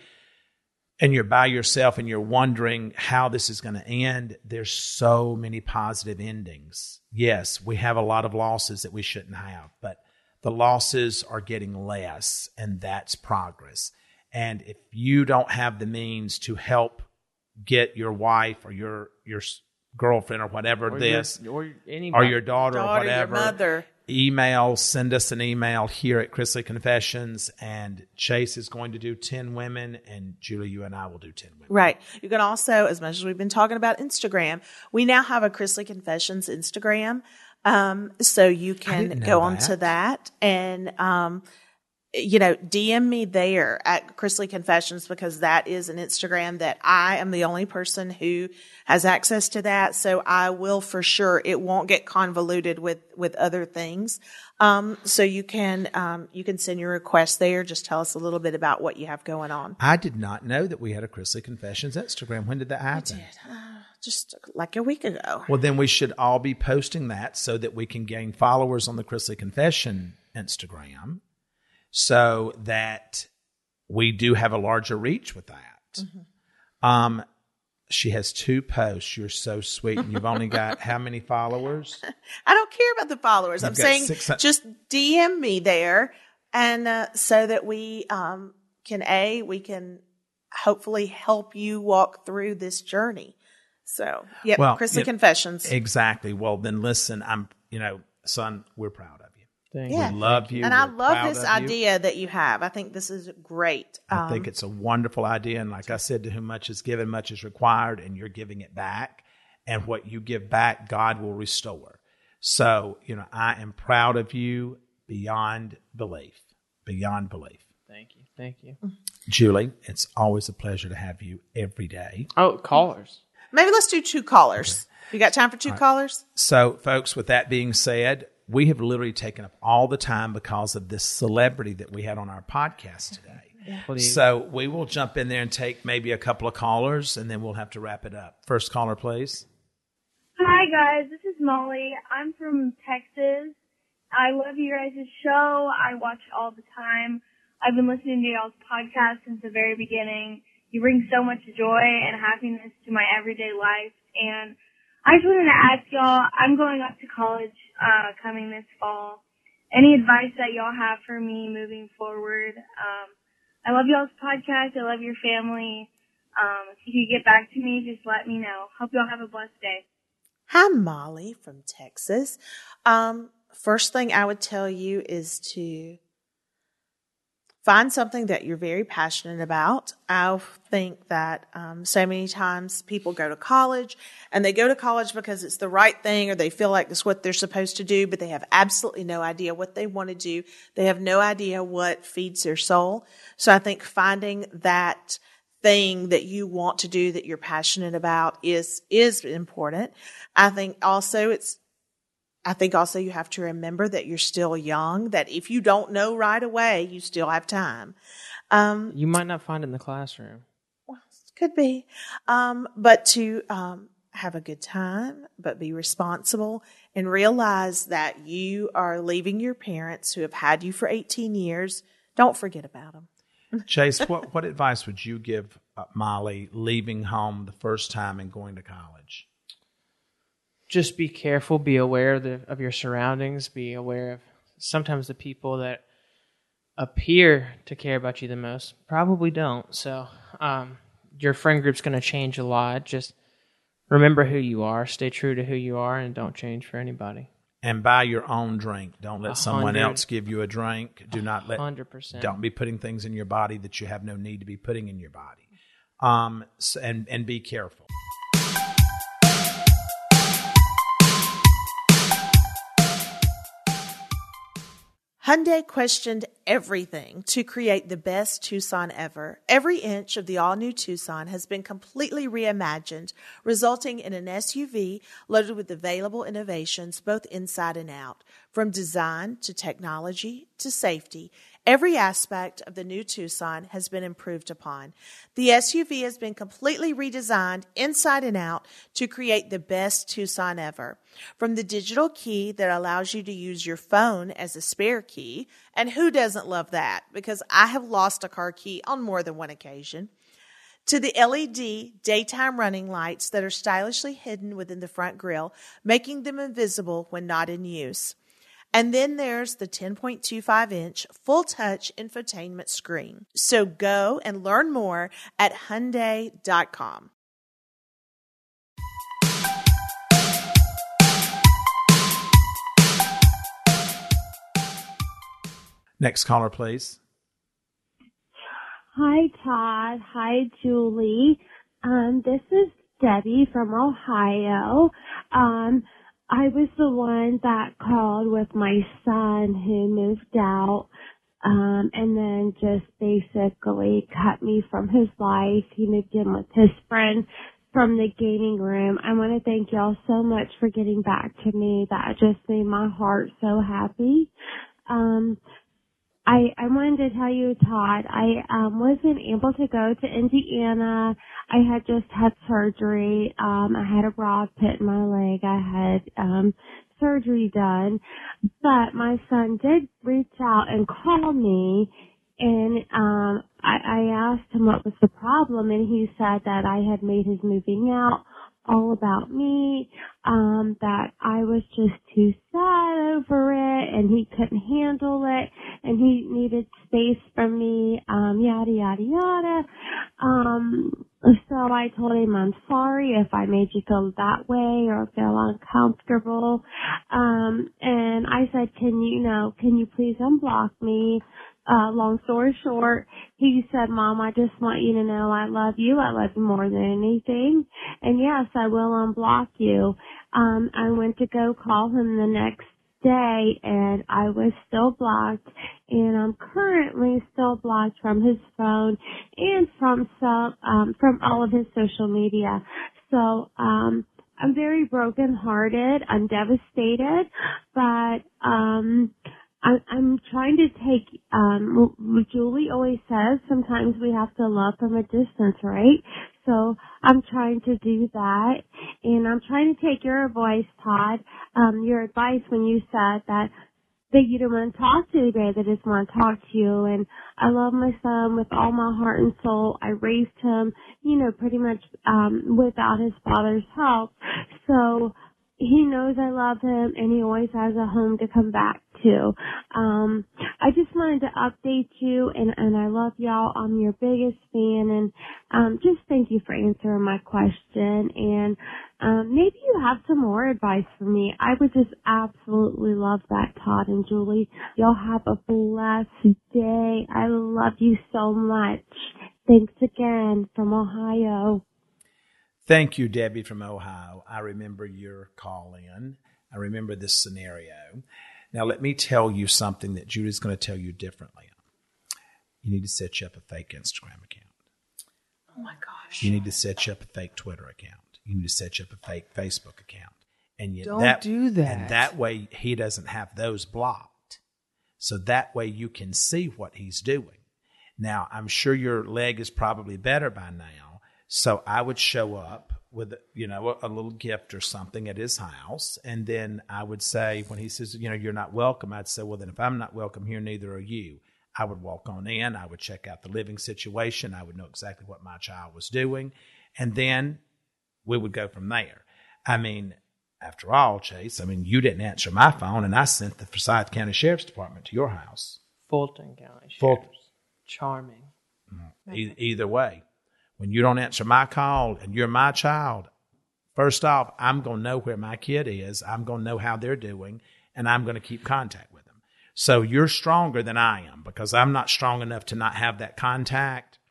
and you're by yourself and you're wondering how this is going to end, there's so many positive endings. Yes, we have a lot of losses that we shouldn't have, but the losses are getting less, and that's progress. And if you don't have the means to help get your wife or your your girlfriend or whatever Or this your, or or anybody. your daughter, or Daughter, your whatever, mother. email, send us an email here at Chrisley Confessions, and Chase is going to do ten women, and Julie, you and I will do ten women. Right. You can also, as much as we've been talking about Instagram, we now have a Chrisley Confessions Instagram. Um, so you can go on to that and, um, you know, D M me there at Chrisley Confessions, because that is an Instagram that I am the only person who has access to that. So I will for sure, it won't get convoluted with, with other things. Um, so you can, um, you can send your request there. Just tell us a little bit about what you have going on. I did not know that we had a Chrisley Confessions Instagram. When did that happen? I did. Uh, just like a week ago. Well, then we should all be posting that so that we can gain followers on the Chrisley Confession Instagram, so that we do have a larger reach with that. Mm-hmm. Um, she has two posts. You're so sweet. And you've only got how many followers? I don't care about the followers. You've I'm saying just D M me there. And uh, so that we um, can, A, we can hopefully help you walk through this journey. So, yep, well, Chrisley yep, Confessions. Exactly. Well, then listen, I'm, you know, son, we're proud of you. Thank yeah. We love you. And We're I love this of idea you. that you have. I think this is great. I Um, think it's a wonderful idea. And like I said, to whom much is given, much is required, and you're giving it back. And what you give back, God will restore. So, you know, I am proud of you beyond belief, beyond belief. Thank you. Thank you. Julie, it's always a pleasure to have you every day. Oh, callers. maybe let's do two callers. Okay. You got time for two right. callers? So, folks, with that being said, we have literally taken up all the time because of this celebrity that we had on our podcast today. Yeah. So we will jump in there and take maybe a couple of callers, and then we'll have to wrap it up. First caller, please. Hi, guys. This is Molly. I'm from Texas. I love you guys' show. I watch all the time. I've been listening to y'all's podcast since the very beginning. You bring so much joy and happiness to my everyday life. And I just wanted to ask y'all, I'm going up to college uh coming this fall. Any advice that y'all have for me moving forward? Um, I love y'all's podcast. I love your family. Um, if you could get back to me, just let me know. Hope y'all have a blessed day. Hi, Molly from Texas. Um, first thing I would tell you is to find something that you're very passionate about. I think that um, so many times people go to college and they go to college because it's the right thing or they feel like it's what they're supposed to do, but they have absolutely no idea what they want to do. They have no idea what feeds their soul. So I think finding that thing that you want to do that you're passionate about is is important. I think also it's I think also you have to remember that you're still young, that if you don't know right away, you still have time. Um, You might not find it in the classroom. well, could be. Um, but to um, have a good time, but be responsible and realize that you are leaving your parents who have had you for eighteen years. Don't forget about them. Chase, what, what advice would you give uh, Molly leaving home the first time and going to college? Just be careful. Be aware of, the, of your surroundings. Be aware of sometimes the people that appear to care about you the most probably don't. So um, your friend group's going to change a lot. Just remember who you are. Stay true to who you are, and don't change for anybody. And buy your own drink. Don't let A someone hundred- else give you a drink. Do not let. one hundred percent. Don't be putting things in your body that you have no need to be putting in your body. Um, so, and and be careful. Hyundai questioned everything to create the best Tucson ever. Every inch of the all-new Tucson has been completely reimagined, resulting in an S U V loaded with available innovations both inside and out. From design to technology to safety, every aspect of the new Tucson has been improved upon. The S U V has been completely redesigned inside and out to create the best Tucson ever. From the digital key that allows you to use your phone as a spare key, and who doesn't love that? Because I have lost a car key on more than one occasion. To the L E D daytime running lights that are stylishly hidden within the front grille, making them invisible when not in use. And then there's the ten point two five inch full-touch infotainment screen. So go and learn more at Hyundai dot com. Next caller, please. Hi, Todd. Hi, Julie. Um, this is Debbie from Ohio. Um, I was the one that called with my son who moved out, um, and then just basically cut me from his life. He moved in with his friend from the gaming room. I want to thank y'all so much for getting back to me. That just made my heart so happy. Um, I, I wanted to tell you, Todd, I um, wasn't able to go to Indiana. I had just had surgery. Um, I had a rod put in my leg. I had um, surgery done. But my son did reach out and call me, and um, I, I asked him what was the problem, and he said that I had made his moving out all about me, um, that I was just too sad over it, and he couldn't handle it, and he needed space from me, um, yada, yada, yada. Um, so I told him I'm sorry if I made you feel that way or feel uncomfortable. Um, and I said, can you, you know, can you please unblock me? Uh, long story short, he said, Mom, I just want you to know I love you. I love you more than anything. And yes, I will unblock you. Um, I went to go call him the next day, and I was still blocked, and I'm currently still blocked from his phone and from some, um, from all of his social media. So, um, I'm very brokenhearted. I'm devastated, but, um, I, I'm trying to take, um, what Julie always says, sometimes we have to love from a distance, right? So I'm trying to do that, and I'm trying to take your advice, Todd, um, your advice when you said that, that you didn't want to talk to anybody, that just want to talk to you. And I love my son with all my heart and soul. I raised him, you know, pretty much, um, without his father's help. So he knows I love him, and he always has a home to come back to. Um, I just wanted to update you, and, and I love y'all. I'm your biggest fan, and um, just thank you for answering my question. And um, maybe you have some more advice for me. I would just absolutely love that, Todd and Julie. Y'all have a blessed day. I love you so much. Thanks again from Ohio. Thank you, Debbie from Ohio. I remember your call in. I remember this scenario. Now, let me tell you something that Judy's going to tell you differently. You need to set you up a fake Instagram account. Oh, my gosh. You need to set you up a fake Twitter account. You need to set you up a fake Facebook account. And yet Don't that, do that. And that way, he doesn't have those blocked. So that way, you can see what he's doing. Now, I'm sure your leg is probably better by now. So I would show up with, you know, a, a little gift or something at his house. And then I would say, when he says, you know, you're not welcome, I'd say, well, then if I'm not welcome here, neither are you. I would walk on in. I would check out the living situation. I would know exactly what my child was doing. And then we would go from there. I mean, after all, Chase, I mean, you didn't answer my phone, and I sent the Forsyth County Sheriff's Department to your house. Fulton County Sheriff's. Fulton. Charming. E- either way. When you don't answer my call and you're my child, first off, I'm going to know where my kid is. I'm going to know how they're doing, and I'm going to keep contact with them. So you're stronger than I am, because I'm not strong enough to not have that contact.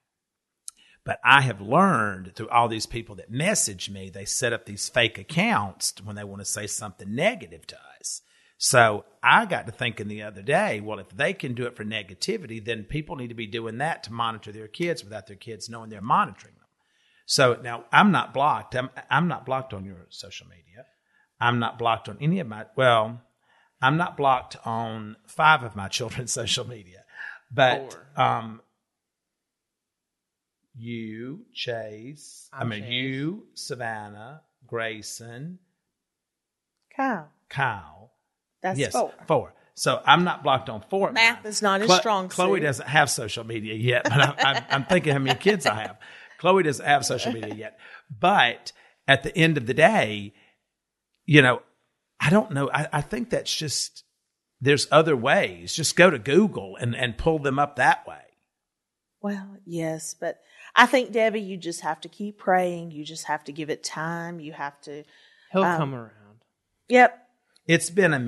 But I have learned through all these people that message me, they set up these fake accounts when they want to say something negative to us. So I got to thinking the other day, well, if they can do it for negativity, then people need to be doing that to monitor their kids without their kids knowing they're monitoring them. So now I'm not blocked. I'm, I'm not blocked on your social media. I'm not blocked on any of my, well, I'm not blocked on five of my children's social media. But um, you, Chase, I'm I mean, Chase. you, Savannah, Grayson, Kyle. Kyle. That's yes, four. Four. So I'm not blocked on four. Math is not Chlo- as strong. Chloe suit. doesn't have social media yet, but I'm, I'm, I'm thinking how many kids I have. Chloe doesn't have social media yet. But at the end of the day, you know, I don't know. I, I think that's just, there's other ways. Just go to Google and, and pull them up that way. Well, yes, but I think, Debbie, you just have to keep praying. You just have to give it time. You have to. He'll um, come around. Yep. It's been a minute.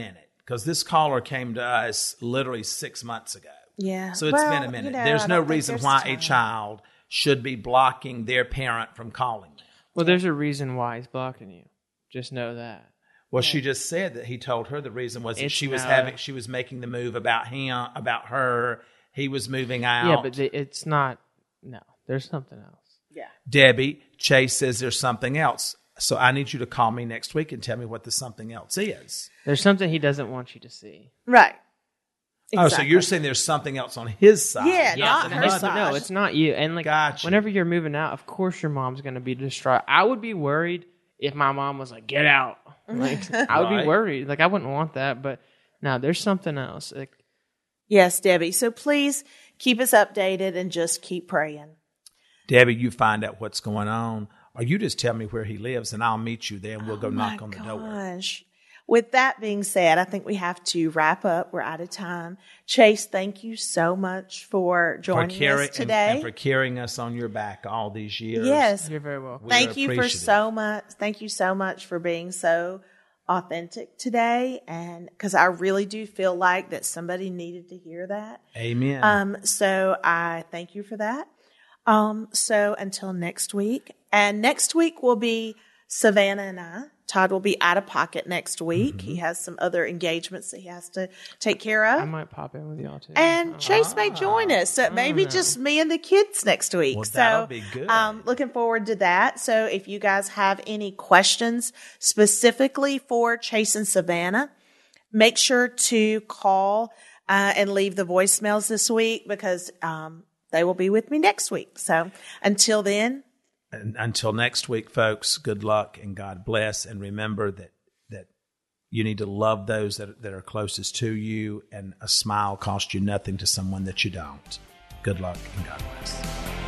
because this caller came to us literally six months ago. Yeah. So it's Well, been a minute. you know, there's I no don't think reason there's why time. a child should be blocking their parent from calling them. Well, there's a reason why he's blocking you. Just know that. Well, she just said that he told her the reason was that It's she was no- having, she was making the move about him, about her. He was moving out. Yeah, but the- it's not. No, there's something else. Yeah. Debbie, Chase says there's something else. So I need you to call me next week and tell me what the something else is. There's something he doesn't want you to see. Right. Oh, so Exactly. you're saying there's something else on his side? Yeah, Yeah, not but her no, side. No, it's not you. And like, Gotcha. whenever you're moving out, of course your mom's going to be distraught. I would be worried if my mom was like, "Get out." Like, I would Right. be worried. Like, I wouldn't want that. But no, there's something else. Like, Yes, Debbie. So please keep us updated and just keep praying. Debbie, you find out what's going on, or you just tell me where he lives, and I'll meet you there, and we'll go Oh knock my on the door. gosh. With that being said, I think we have to wrap up. We're out of time. Chase, thank you so much for For joining carry- us today. and, and for carrying us on your back all these years. Yes. you're very welcome. We Thank are you for appreciative. so much. Thank you so much for being so authentic today. And because I really do feel like that somebody needed to hear that. Amen. Um, so I thank you for that. Um, so until next week, and next week will be Savannah and I. Todd will be out of pocket next week. Mm-hmm. He has some other engagements that he has to take care of. I might pop in with y'all too. And Chase may join us. So maybe just me and the kids next week. Well, so that'll be good. Um, looking forward to that. So if you guys have any questions specifically for Chase and Savannah, make sure to call uh, and leave the voicemails this week because um, they will be with me next week. So until then, And until next week, folks, good luck and God bless. And remember that that you need to love those that, that are closest to you, and a smile costs you nothing to someone that you don't. Good luck and God bless.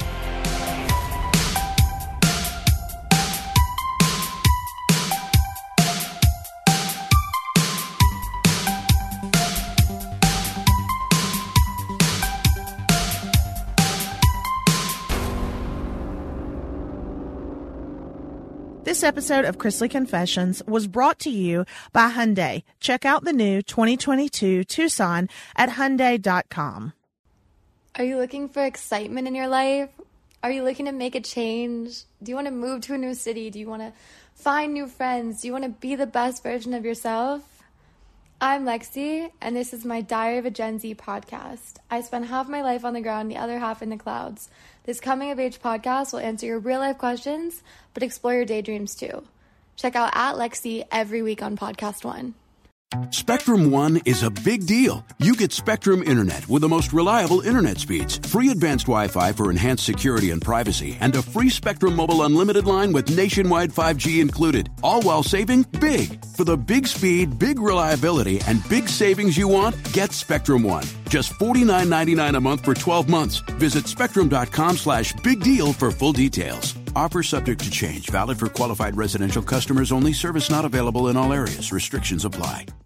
this episode of Chrisley Confessions was brought to you by Hyundai. Check out the new twenty twenty-two Tucson at Hyundai dot com. Are you looking for excitement in your life? Are you looking to make a change? Do you want to move to a new city? Do you want to find new friends? Do you want to be the best version of yourself? I'm Lexi, and this is my Diary of a Gen Z podcast. I spend half my life on the ground, the other half in the clouds. This coming-of-age podcast will answer your real-life questions, but explore your daydreams too. Check out at Lexi every week on Podcast One. Spectrum One is a big deal. You get Spectrum Internet with the most reliable internet speeds, free advanced Wi-Fi for enhanced security and privacy, and a free Spectrum Mobile Unlimited line with nationwide five G included, all while saving big. For the big speed, big reliability, and big savings you want, get Spectrum One. Just forty-nine ninety-nine a month for twelve months. Visit spectrum.com slash big deal for full details. Offer subject to change. Valid for qualified residential customers only. Service not available in all areas. Restrictions apply.